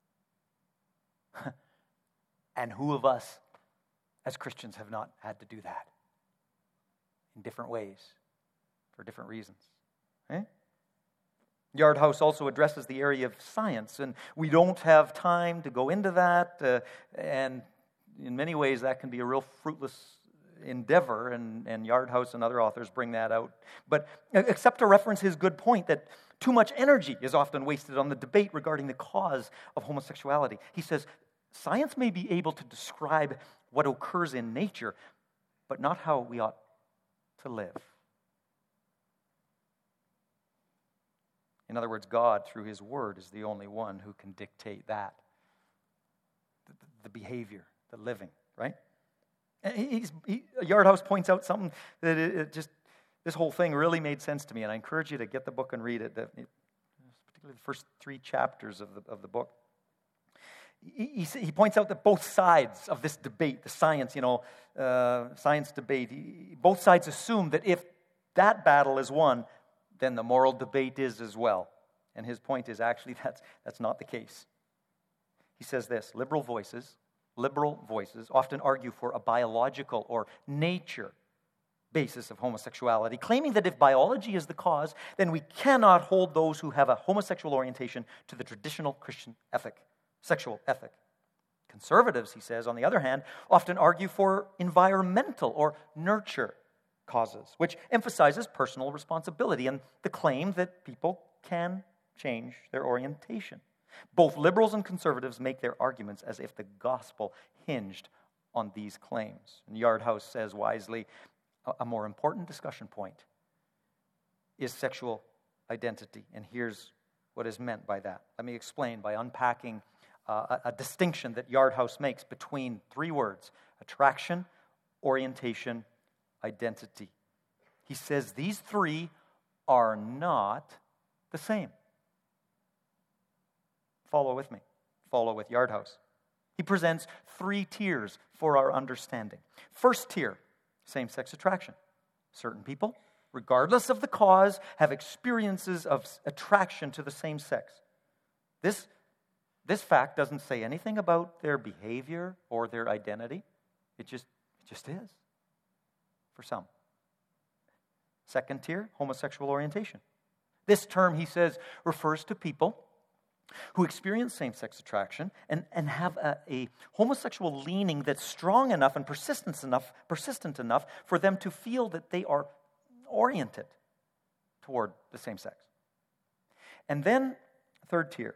And who of us as Christians have not had to do that in different ways for different reasons? Eh? Yardhouse also addresses the area of science, and we don't have time to go into that, uh, and in many ways that can be a real fruitless endeavor, and, and Yardhouse and other authors bring that out. But except to reference his good point that too much energy is often wasted on the debate regarding the cause of homosexuality. He says, science may be able to describe what occurs in nature, but not how we ought to live. In other words, God, through His Word, is the only one who can dictate that. The, the behavior, the living, right? And he's, he, Yardhouse points out something that it, it just, this whole thing really made sense to me, and I encourage you to get the book and read it, the, it particularly the first three chapters of the, of the book. He, he, he points out that both sides of this debate, the science, you know, uh, science debate, he, both sides assume that if that battle is won, then the moral debate is as well. And his point is actually that's, that's not the case. He says this, liberal voices, liberal voices often argue for a biological or nature basis of homosexuality, claiming that if biology is the cause, then we cannot hold those who have a homosexual orientation to the traditional Christian ethic, sexual ethic. Conservatives, he says, on the other hand, often argue for environmental or nurture causes, which emphasizes personal responsibility and the claim that people can change their orientation. Both liberals and conservatives make their arguments as if the gospel hinged on these claims. And Yardhouse says wisely, a more important discussion point is sexual identity. And here's what is meant by that. Let me explain by unpacking uh, a, a distinction that Yardhouse makes between three words: attraction, orientation, identity. He says these three are not the same. Follow with me. Follow with Yardhouse. He presents three tiers for our understanding. First tier, same-sex attraction. Certain people, regardless of the cause, have experiences of attraction to the same sex. This, this fact doesn't say anything about their behavior or their identity. It just, it just is for some. Second tier, homosexual orientation. This term, he says, refers to people who experience same-sex attraction and, and have a, a homosexual leaning that's strong enough and persistent enough, persistent enough for them to feel that they are oriented toward the same sex. And then, third tier,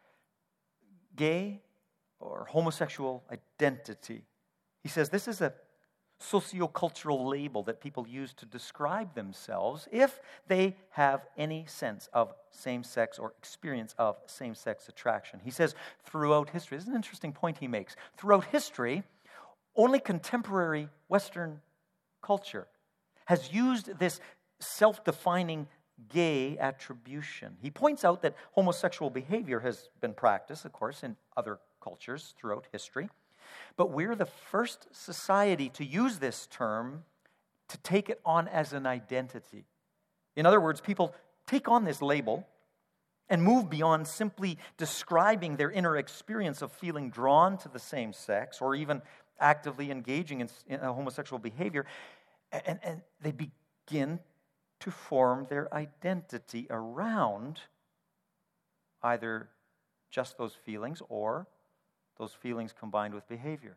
gay or homosexual identity. He says this is a sociocultural label that people use to describe themselves if they have any sense of same-sex or experience of same-sex attraction. He says throughout history, this is an interesting point he makes, throughout history, only contemporary Western culture has used this self-defining gay attribution. He points out that homosexual behavior has been practiced, of course, in other cultures throughout history. But we're the first society to use this term to take it on as an identity. In other words, people take on this label and move beyond simply describing their inner experience of feeling drawn to the same sex or even actively engaging in, in a homosexual behavior, and, and they begin to form their identity around either just those feelings or those feelings combined with behavior.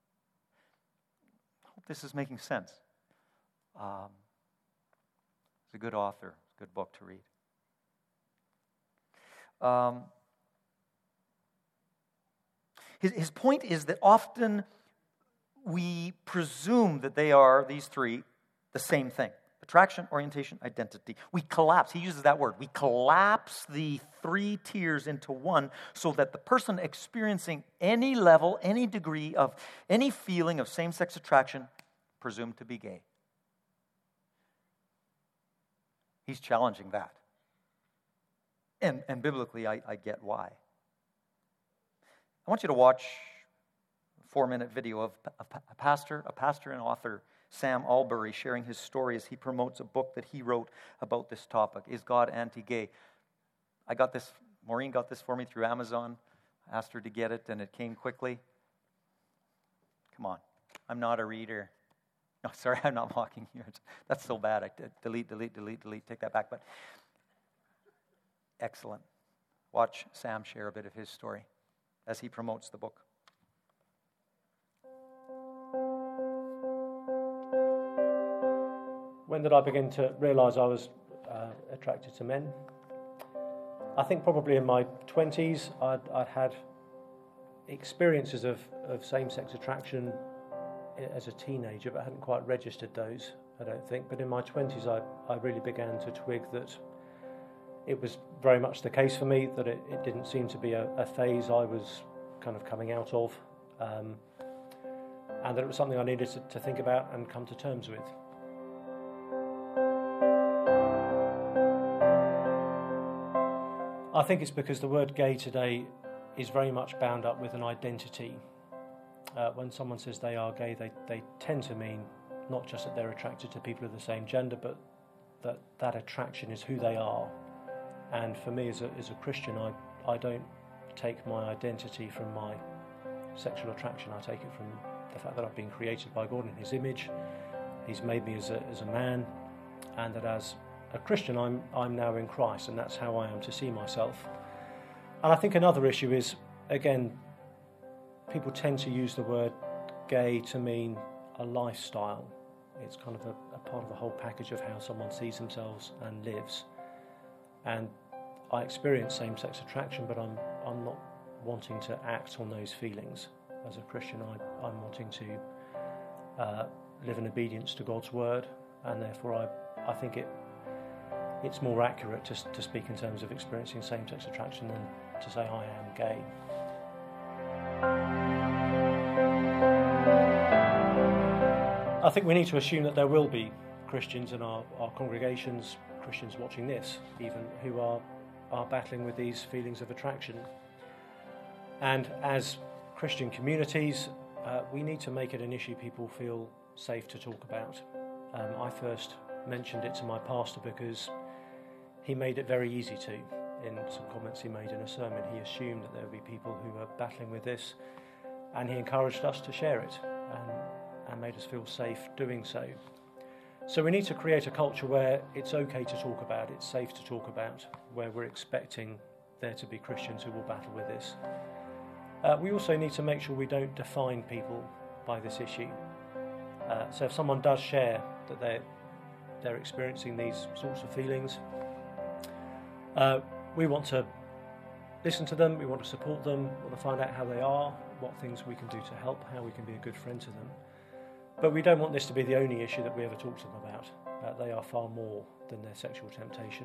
I hope this is making sense. Um, he's a good author, good book to read. Um, his, his point is that often we presume that they are, these three, the same thing. Attraction, orientation, identity. We collapse, he uses that word, we collapse the three tiers into one so that the person experiencing any level, any degree of, any feeling of same-sex attraction, presumed to be gay. He's challenging that. And, and biblically, I, I get why. I want you to watch a four-minute video of a, a pastor, a pastor and author, Sam Allberry, sharing his story as he promotes a book that he wrote about this topic. Is God anti-gay? I got this Maureen got this for me through Amazon. I asked her to get it, and it came quickly. Come on. I'm not a reader. No, sorry, I'm not mocking you. That's so bad. I did delete, delete, delete, delete. Take that back. But excellent. Watch Sam share a bit of his story as he promotes the book.
When did I begin to realise I was uh, attracted to men? I think probably in my twenties, I'd, I'd had experiences of, of same-sex attraction as a teenager, but I hadn't quite registered those, I don't think. But in my twenties, I, I really began to twig that it was very much the case for me, that it, it didn't seem to be a, a phase I was kind of coming out of, um, and that it was something I needed to, to think about and come to terms with. I think it's because the word gay today is very much bound up with an identity. Uh, when someone says they are gay, they, they tend to mean not just that they're attracted to people of the same gender, but that that attraction is who they are. And for me as a, as a Christian, I, I don't take my identity from my sexual attraction. I take it from the fact that I've been created by God in His image. He's made me as a, as a man, and that as a Christian, I'm I'm now in Christ, and that's how I am to see myself. And I think another issue is, again, people tend to use the word gay to mean a lifestyle. It's kind of a, a part of the whole package of how someone sees themselves and lives. And I experience same-sex attraction, but I'm I'm not wanting to act on those feelings. As a Christian, I, I'm wanting to uh, live in obedience to God's word, and therefore I I think it. It's more accurate to, to speak in terms of experiencing same-sex attraction than to say I am gay. I think we need to assume that there will be Christians in our, our congregations, Christians watching this even, who are, are battling with these feelings of attraction. And as Christian communities, uh, we need to make it an issue people feel safe to talk about. Um, I first mentioned it to my pastor because he made it very easy to. In some comments he made in a sermon, he assumed that there would be people who were battling with this, and he encouraged us to share it and, and made us feel safe doing so. So we need to create a culture where it's okay to talk about, it's safe to talk about, where we're expecting there to be Christians who will battle with this. Uh, we also need to make sure we don't define people by this issue. Uh, so if someone does share that they're, they're experiencing these sorts of feelings, Uh, we want to listen to them, we want to support them, we want to find out how they are, what things we can do to help, how we can be a good friend to them. But we don't want this to be the only issue that we ever talk to them about. Uh, they are far more than their sexual temptation.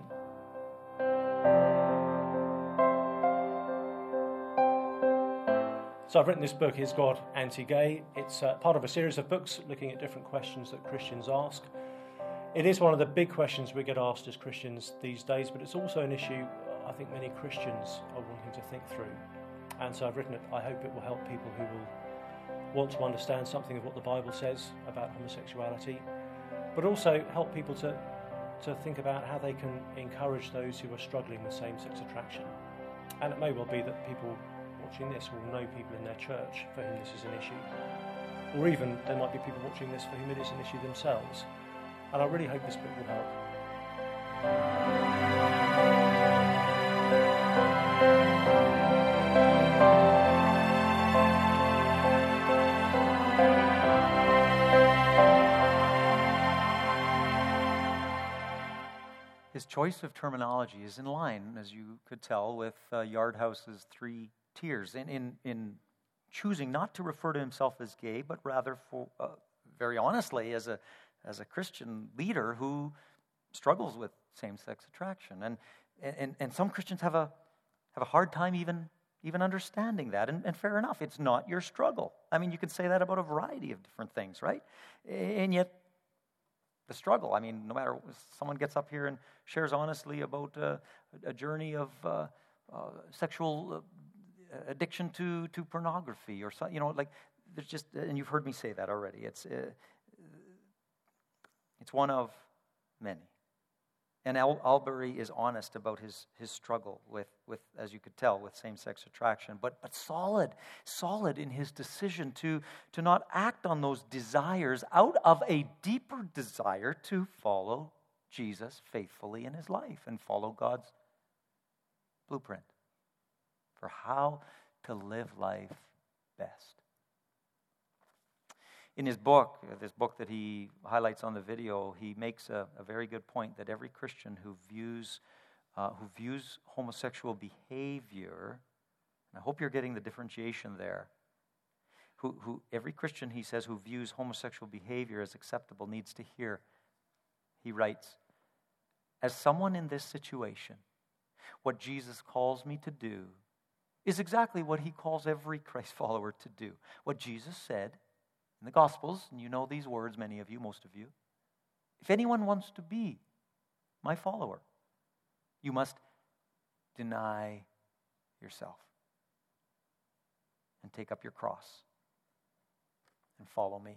So I've written this book, Is God Anti-Gay? It's uh, part of a series of books looking at different questions that Christians ask. It is one of the big questions we get asked as Christians these days, but it's also an issue I think many Christians are wanting to think through. And so I've written it. I hope it will help people who will want to understand something of what the Bible says about homosexuality, but also help people to, to think about how they can encourage those who are struggling with same-sex attraction. And it may well be that people watching this will know people in their church for whom this is an issue. Or even there might be people watching this for whom it is an issue themselves. And I really hope this book will help.
His choice of terminology is in line, as you could tell, with uh, Yardhouse's three tiers, in, in, in choosing not to refer to himself as gay, but rather, for uh, very honestly, as a as a Christian leader who struggles with same-sex attraction. And and, and some Christians have a have a hard time even, even understanding that. And, and fair enough, it's not your struggle. I mean, you could say that about a variety of different things, right? And yet, the struggle, I mean, no matter, someone gets up here and shares honestly about uh, a journey of uh, uh, sexual uh, addiction to, to pornography or something, you know, like, there's just, and you've heard me say that already, it's... Uh, It's one of many. And Al- Albury is honest about his, his struggle with, with, as you could tell, with same-sex attraction, but, but solid, solid in his decision to, to not act on those desires out of a deeper desire to follow Jesus faithfully in his life and follow God's blueprint for how to live life best. In his book, this book that he highlights on the video, he makes a, a very good point that every Christian who views uh, who views homosexual behavior, and I hope you're getting the differentiation there, who, who every Christian, he says, who views homosexual behavior as acceptable needs to hear. He writes, as someone in this situation, what Jesus calls me to do is exactly what he calls every Christ follower to do. What Jesus said in the Gospels, and you know these words, many of you, most of you, if anyone wants to be my follower, you must deny yourself and take up your cross and follow me.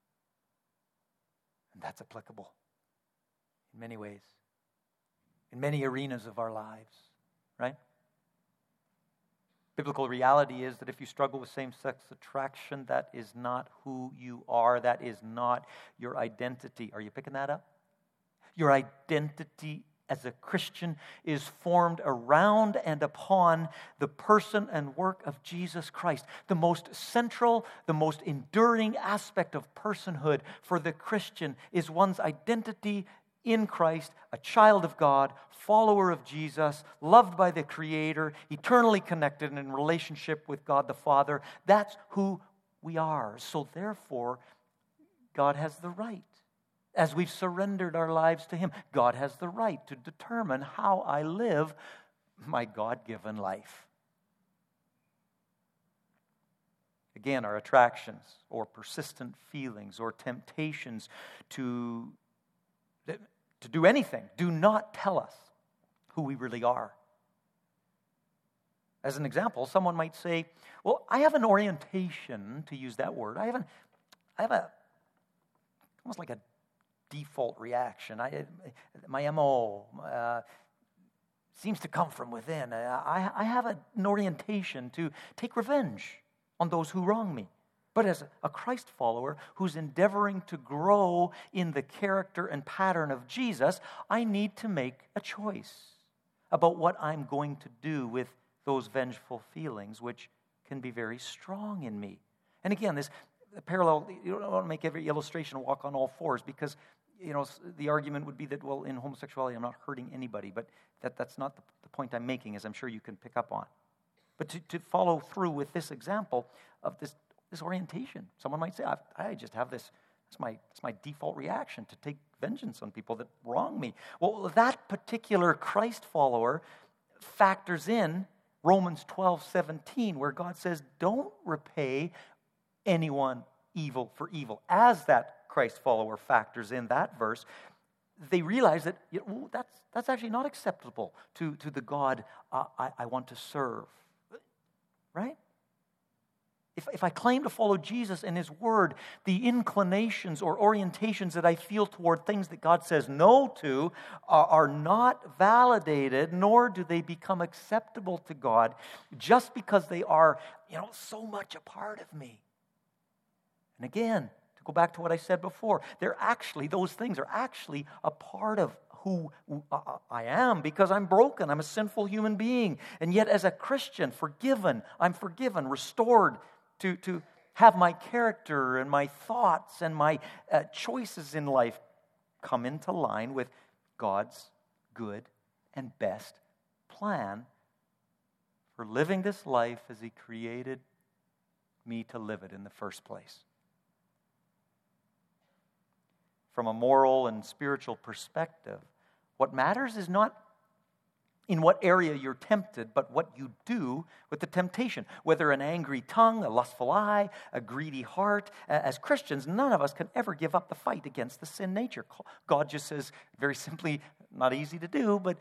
And that's applicable in many ways, in many arenas of our lives, right? Biblical reality is that if you struggle with same-sex attraction, that is not who you are. That is not your identity. Are you picking that up? Your identity as a Christian is formed around and upon the person and work of Jesus Christ. The most central, the most enduring aspect of personhood for the Christian is one's identity in Christ, a child of God, follower of Jesus, loved by the Creator, eternally connected and in relationship with God the Father. That's who we are. So therefore, God has the right, as we've surrendered our lives to Him, God has the right to determine how I live my God-given life. Again, our attractions or persistent feelings or temptations to to do anything do not tell us who we really are. As an example, someone might say, well, I have an orientation, to use that word. I have, an, I have a, almost like a default reaction. I, my M O uh, seems to come from within. I, I have an orientation to take revenge on those who wrong me. But as a Christ follower who's endeavoring to grow in the character and pattern of Jesus, I need to make a choice about what I'm going to do with those vengeful feelings, which can be very strong in me. And again, this parallel, you don't want to make every illustration walk on all fours, because you know the argument would be that, well, in homosexuality, I'm not hurting anybody, but that, that's not the, the point I'm making, as I'm sure you can pick up on. But to, to follow through with this example of this This orientation. Someone might say, I, I just have this, it's my, it's my default reaction to take vengeance on people that wrong me. Well, that particular Christ follower factors in Romans twelve seventeen, where God says, don't repay anyone evil for evil. As that Christ follower factors in that verse, they realize that you know, that's, that's actually not acceptable to, to the God uh, I, I want to serve. Right? If, if I claim to follow Jesus and His Word, the inclinations or orientations that I feel toward things that God says no to are, are not validated, nor do they become acceptable to God just because they are, you know, so much a part of me. And again, to go back to what I said before, they're actually, those things are actually a part of who I am, because I'm broken. I'm a sinful human being. And yet as a Christian, forgiven, I'm forgiven, restored, To, to have my character and my thoughts and my uh, choices in life come into line with God's good and best plan for living this life as He created me to live it in the first place. From a moral and spiritual perspective, what matters is not in what area you're tempted, but what you do with the temptation. Whether an angry tongue, a lustful eye, a greedy heart. As Christians, none of us can ever give up the fight against the sin nature. God just says, very simply, not easy to do, but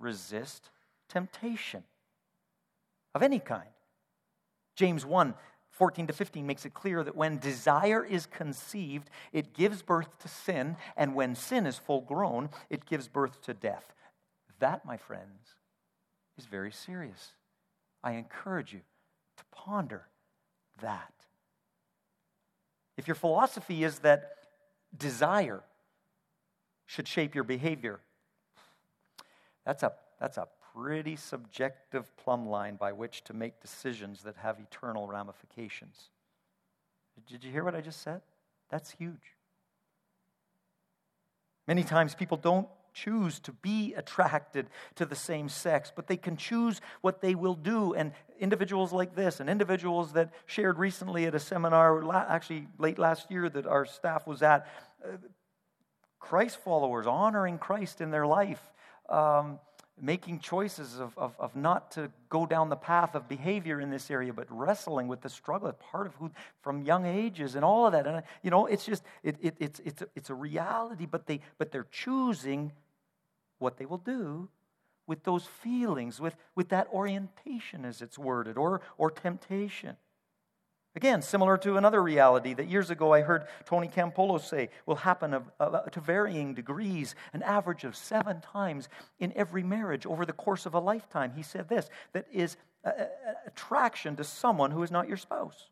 resist temptation of any kind. James one fourteen to fifteen makes it clear that when desire is conceived, it gives birth to sin, and when sin is full grown, it gives birth to death. That, my friends, is very serious. I encourage you to ponder that. If your philosophy is that desire should shape your behavior, that's a, that's a pretty subjective plumb line by which to make decisions that have eternal ramifications. Did you hear what I just said? That's huge. Many times people don't choose to be attracted to the same sex, but they can choose what they will do. And individuals like this, and individuals that shared recently at a seminar, actually late last year that our staff was at, uh, Christ followers, honoring Christ in their life, um, making choices of, of, of not to go down the path of behavior in this area, but wrestling with the struggle, it's part of who, from young ages and all of that. And, you know, it's just, it, it, it's, it's, a, it's a reality, but, they, but they're choosing what they will do with those feelings, with, with that orientation as it's worded, or, or temptation. Again, similar to another reality that years ago I heard Tony Campolo say will happen of, of, to varying degrees, an average of seven times in every marriage over the course of a lifetime. He said this, that is a, a, attraction to someone who is not your spouse.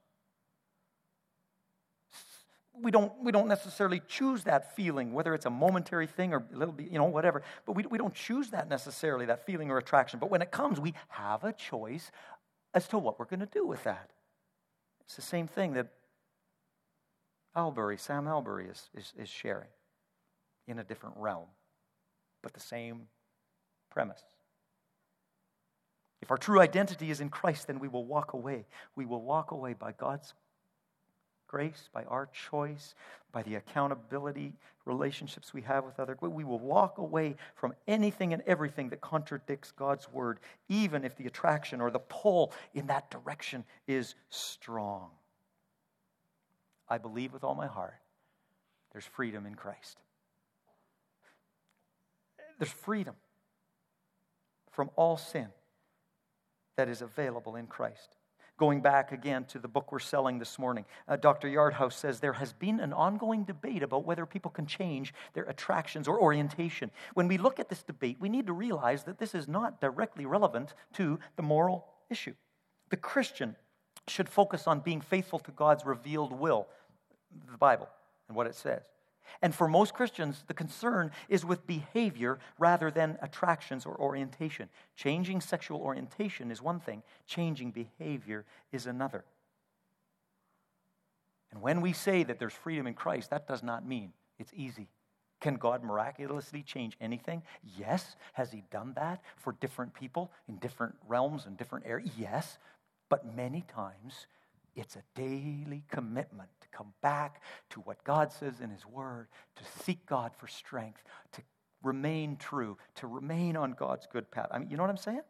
We don't, we don't necessarily choose that feeling, whether it's a momentary thing or a little bit, you know, whatever. But we, we don't choose that necessarily, that feeling or attraction. But when it comes, we have a choice as to what we're going to do with that. It's the same thing that Albury, Sam Albury is, is, is sharing in a different realm, but the same premise. If our true identity is in Christ, then we will walk away. We will walk away by God's grace, by our choice, by the accountability relationships we have with others. We will walk away from anything and everything that contradicts God's word, even if the attraction or the pull in that direction is strong. I believe with all my heart there's freedom in Christ. There's freedom from all sin that is available in Christ. Going back again to the book we're selling this morning, uh, Doctor Yardhouse says there has been an ongoing debate about whether people can change their attractions or orientation. When we look at this debate, we need to realize that this is not directly relevant to the moral issue. The Christian should focus on being faithful to God's revealed will, the Bible, and what it says. And for most Christians, the concern is with behavior rather than attractions or orientation. Changing sexual orientation is one thing. Changing behavior is another. And when we say that there's freedom in Christ, that does not mean it's easy. Can God miraculously change anything? Yes. Has He done that for different people in different realms and different areas? Yes. But many times, it's a daily commitment to come back to what God says in His Word, to seek God for strength, to remain true, to remain on God's good path. I mean, you know what I'm saying?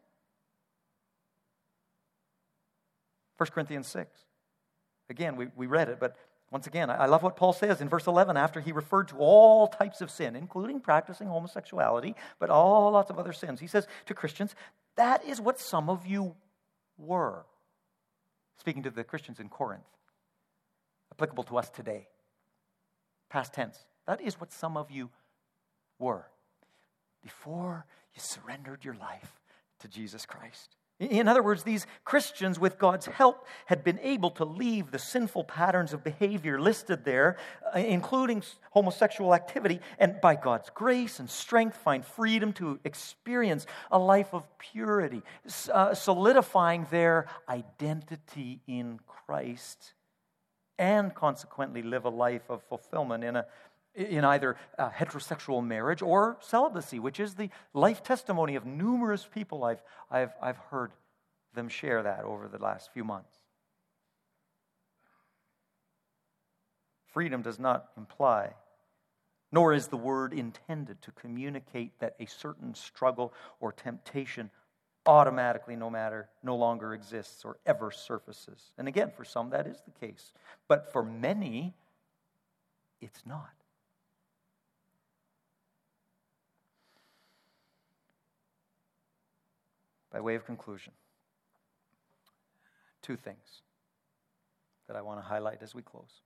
First Corinthians six. Again, we, we read it, but once again, I, I love what Paul says in verse eleven after he referred to all types of sin, including practicing homosexuality, but all lots of other sins. He says to Christians, that is what some of you were. Speaking to the Christians in Corinth, applicable to us today. Past tense. That is what some of you were before you surrendered your life to Jesus Christ. In other words, these Christians, with God's help, had been able to leave the sinful patterns of behavior listed there, including homosexual activity, and by God's grace and strength find freedom to experience a life of purity, uh, solidifying their identity in Christ, and consequently live a life of fulfillment in a in either uh, heterosexual marriage or celibacy, which is the life testimony of numerous people I've, I've, I've heard them share that over the last few months. Freedom does not imply, nor is the word intended to communicate that a certain struggle or temptation automatically no matter, no longer exists or ever surfaces. And again, for some that is the case. But for many, it's not. By way of conclusion, two things. that I want to highlight as we close.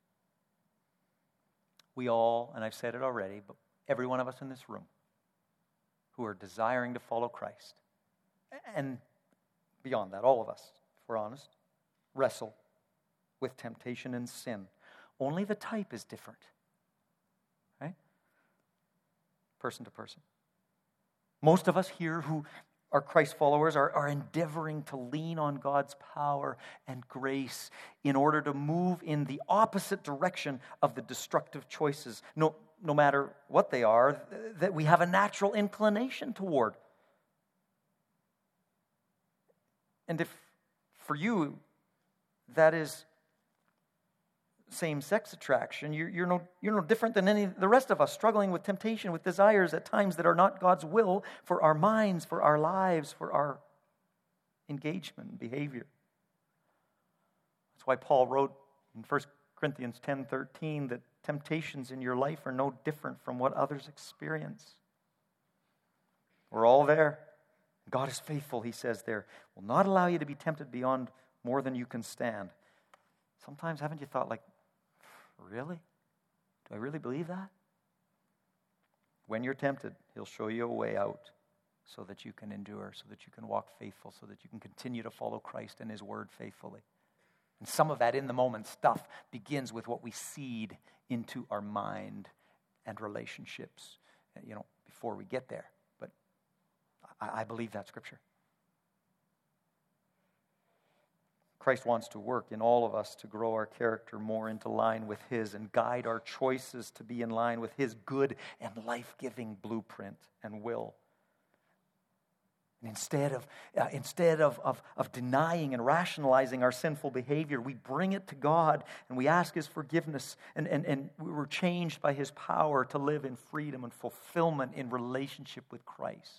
We all, and I've said it already, but every one of us in this room who are desiring to follow Christ, and beyond that, all of us, if we're honest, wrestle with temptation and sin. Only the type is different, right? Person to person. Most of us here who are Christ followers are, are endeavoring to lean on God's power and grace in order to move in the opposite direction of the destructive choices, no, no matter what they are, that we have a natural inclination toward. And if for you that is same-sex attraction, you're, you're, no, you're no different than any the rest of us, struggling with temptation, with desires at times that are not God's will for our minds, for our lives, for our engagement and behavior. That's why Paul wrote in First Corinthians ten thirteen that temptations in your life are no different from what others experience. We're all there. God is faithful, he says there, will not allow you to be tempted beyond more than you can stand. Sometimes haven't you thought, like, really? Do I really believe that? When you're tempted, he'll show you a way out so that you can endure, so that you can walk faithful, so that you can continue to follow Christ and his word faithfully. And some of that in-the-moment stuff begins with what we seed into our mind and relationships, you know, before we get there. But I, I believe that scripture. Christ wants to work in all of us to grow our character more into line with his and guide our choices to be in line with his good and life-giving blueprint and will. And instead of uh, instead of, of, of denying and rationalizing our sinful behavior, we bring it to God and we ask his forgiveness, and, and, and we were changed by his power to live in freedom and fulfillment in relationship with Christ.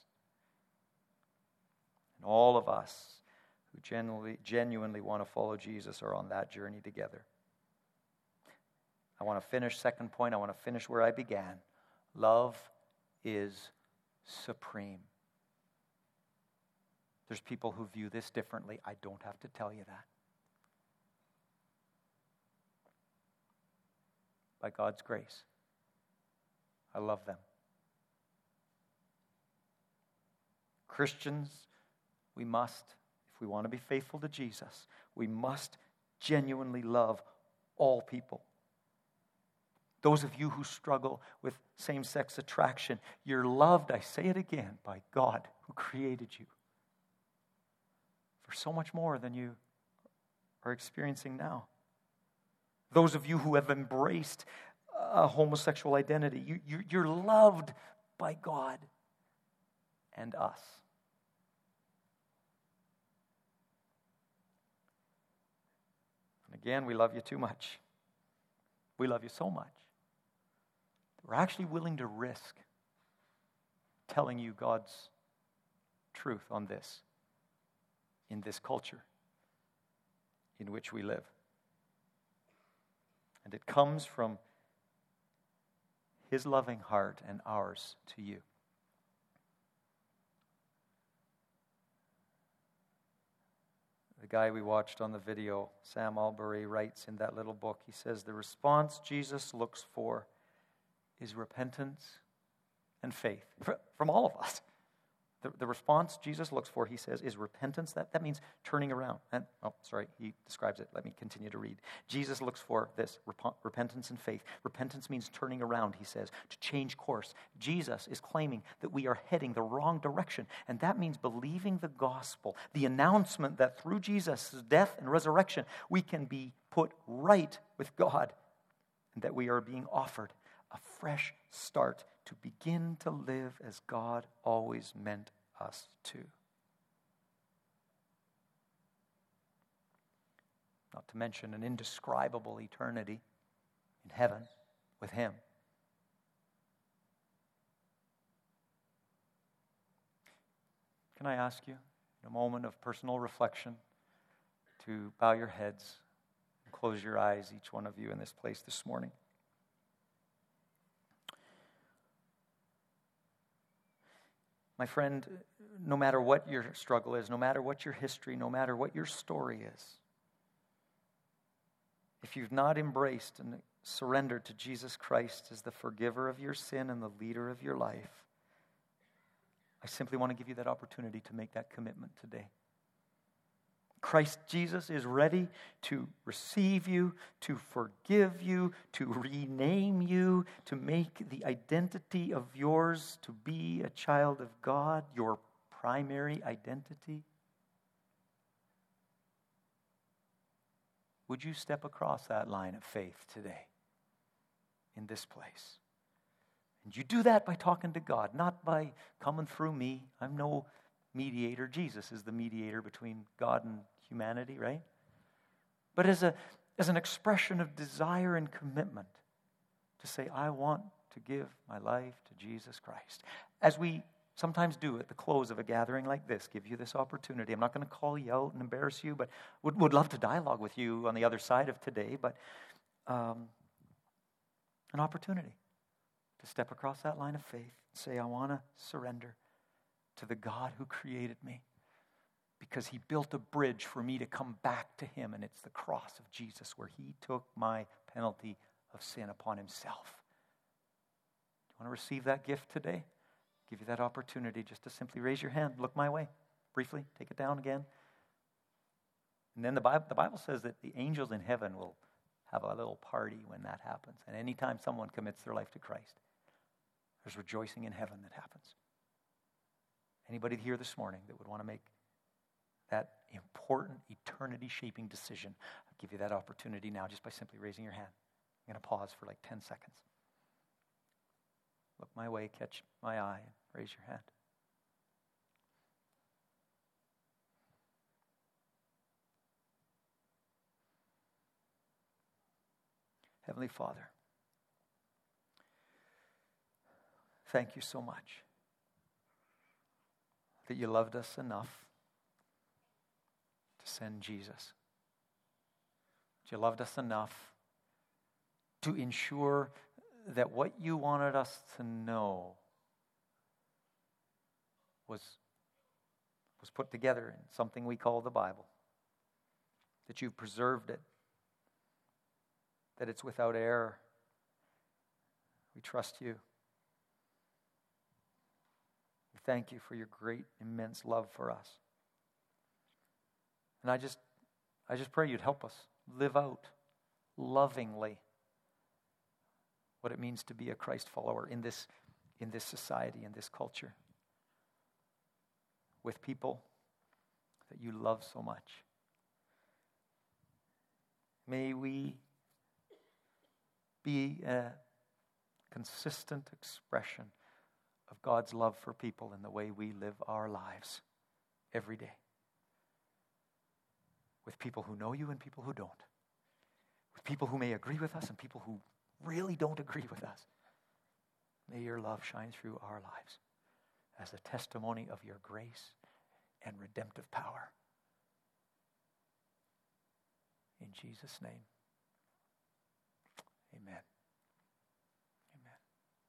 And all of us who genuinely, genuinely want to follow Jesus are on that journey together. I want to finish, second point, I want to finish where I began. Love is supreme. There's people who view this differently. I don't have to tell you that. By God's grace, I love them. Christians, we must, if we want to be faithful to Jesus, we must genuinely love all people. Those of you who struggle with same-sex attraction, you're loved, I say it again, by God who created you for so much more than you are experiencing now. Those of you who have embraced a homosexual identity, you, you, you're loved by God and us. And again, we love you too much. We love you so much. We're actually willing to risk telling you God's truth on this, in this culture in which we live. And it comes from his loving heart and ours to you. The guy we watched on the video, Sam Albury, writes in that little book, he says, the response Jesus looks for is repentance and faith from all of us. The, the response Jesus looks for, he says, is repentance. That, that means turning around. And oh, sorry, he describes it. Let me continue to read. Jesus looks for this, rep- repentance and faith. Repentance means turning around, he says, to change course. Jesus is claiming that we are heading the wrong direction, and that means believing the gospel, the announcement that through Jesus' death and resurrection, we can be put right with God, and that we are being offered a fresh start to begin to live as God always meant us to. Not to mention an indescribable eternity in heaven with him. Can I ask you, in a moment of personal reflection, to bow your heads and close your eyes, each one of you in this place this morning? My friend, no matter what your struggle is, no matter what your history, no matter what your story is, if you've not embraced and surrendered to Jesus Christ as the forgiver of your sin and the leader of your life, I simply want to give you that opportunity to make that commitment today. Christ Jesus is ready to receive you, to forgive you, to rename you, to make the identity of yours to be a child of God your primary identity. Would you step across that line of faith today in this place? And you do that by talking to God, not by coming through me. I'm no mediator. Jesus is the mediator between God and humanity, right? But as a as an expression of desire and commitment to say, I want to give my life to Jesus Christ. As we sometimes do at the close of a gathering like this, give you this opportunity. I'm not going to call you out and embarrass you, but would, would love to dialogue with you on the other side of today, but um, an opportunity to step across that line of faith and say, I want to surrender to the God who created me, because he built a bridge for me to come back to him, and it's the cross of Jesus where he took my penalty of sin upon himself. Do you want to receive that gift today? Give you that opportunity just to simply raise your hand, look my way, briefly, take it down again. And then the Bible, the Bible says that the angels in heaven will have a little party when that happens. And anytime someone commits their life to Christ, there's rejoicing in heaven that happens. Anybody here this morning that would want to make that important eternity-shaping decision, I'll give you that opportunity now just by simply raising your hand. I'm going to pause for like ten seconds. Look my way, catch my eye, and raise your hand. Heavenly Father, thank you so much that you loved us enough to send Jesus. You loved us enough to ensure that what you wanted us to know was, was put together in something we call the Bible. That you preserved it. That it's without error. We trust you. We thank you for your great, immense love for us. And I just, I just pray you'd help us live out lovingly what it means to be a Christ follower in this, in this society, in this culture, with people that you love so much. May we be a consistent expression of God's love for people in the way we live our lives every day. With people who know you and people who don't. With people who may agree with us and people who really don't agree with us. May your love shine through our lives as a testimony of your grace and redemptive power. In Jesus' name, amen. Amen.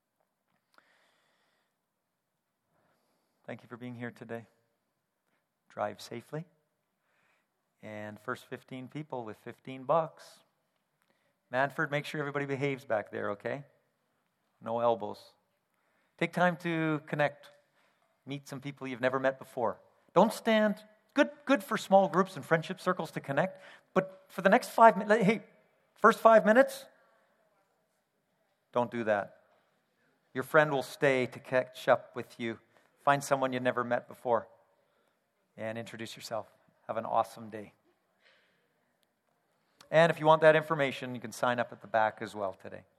Thank you for being here today. Drive safely. And first fifteen people with fifteen bucks. Manford, make sure everybody behaves back there, okay? No elbows. Take time to connect. Meet some people you've never met before. Don't stand. Good, good for small groups and friendship circles to connect. But for the next five minutes, hey, first five minutes, don't do that. Your friend will stay to catch up with you. Find someone you've never met before. And introduce yourself. Have an awesome day. And if you want that information, you can sign up at the back as well today.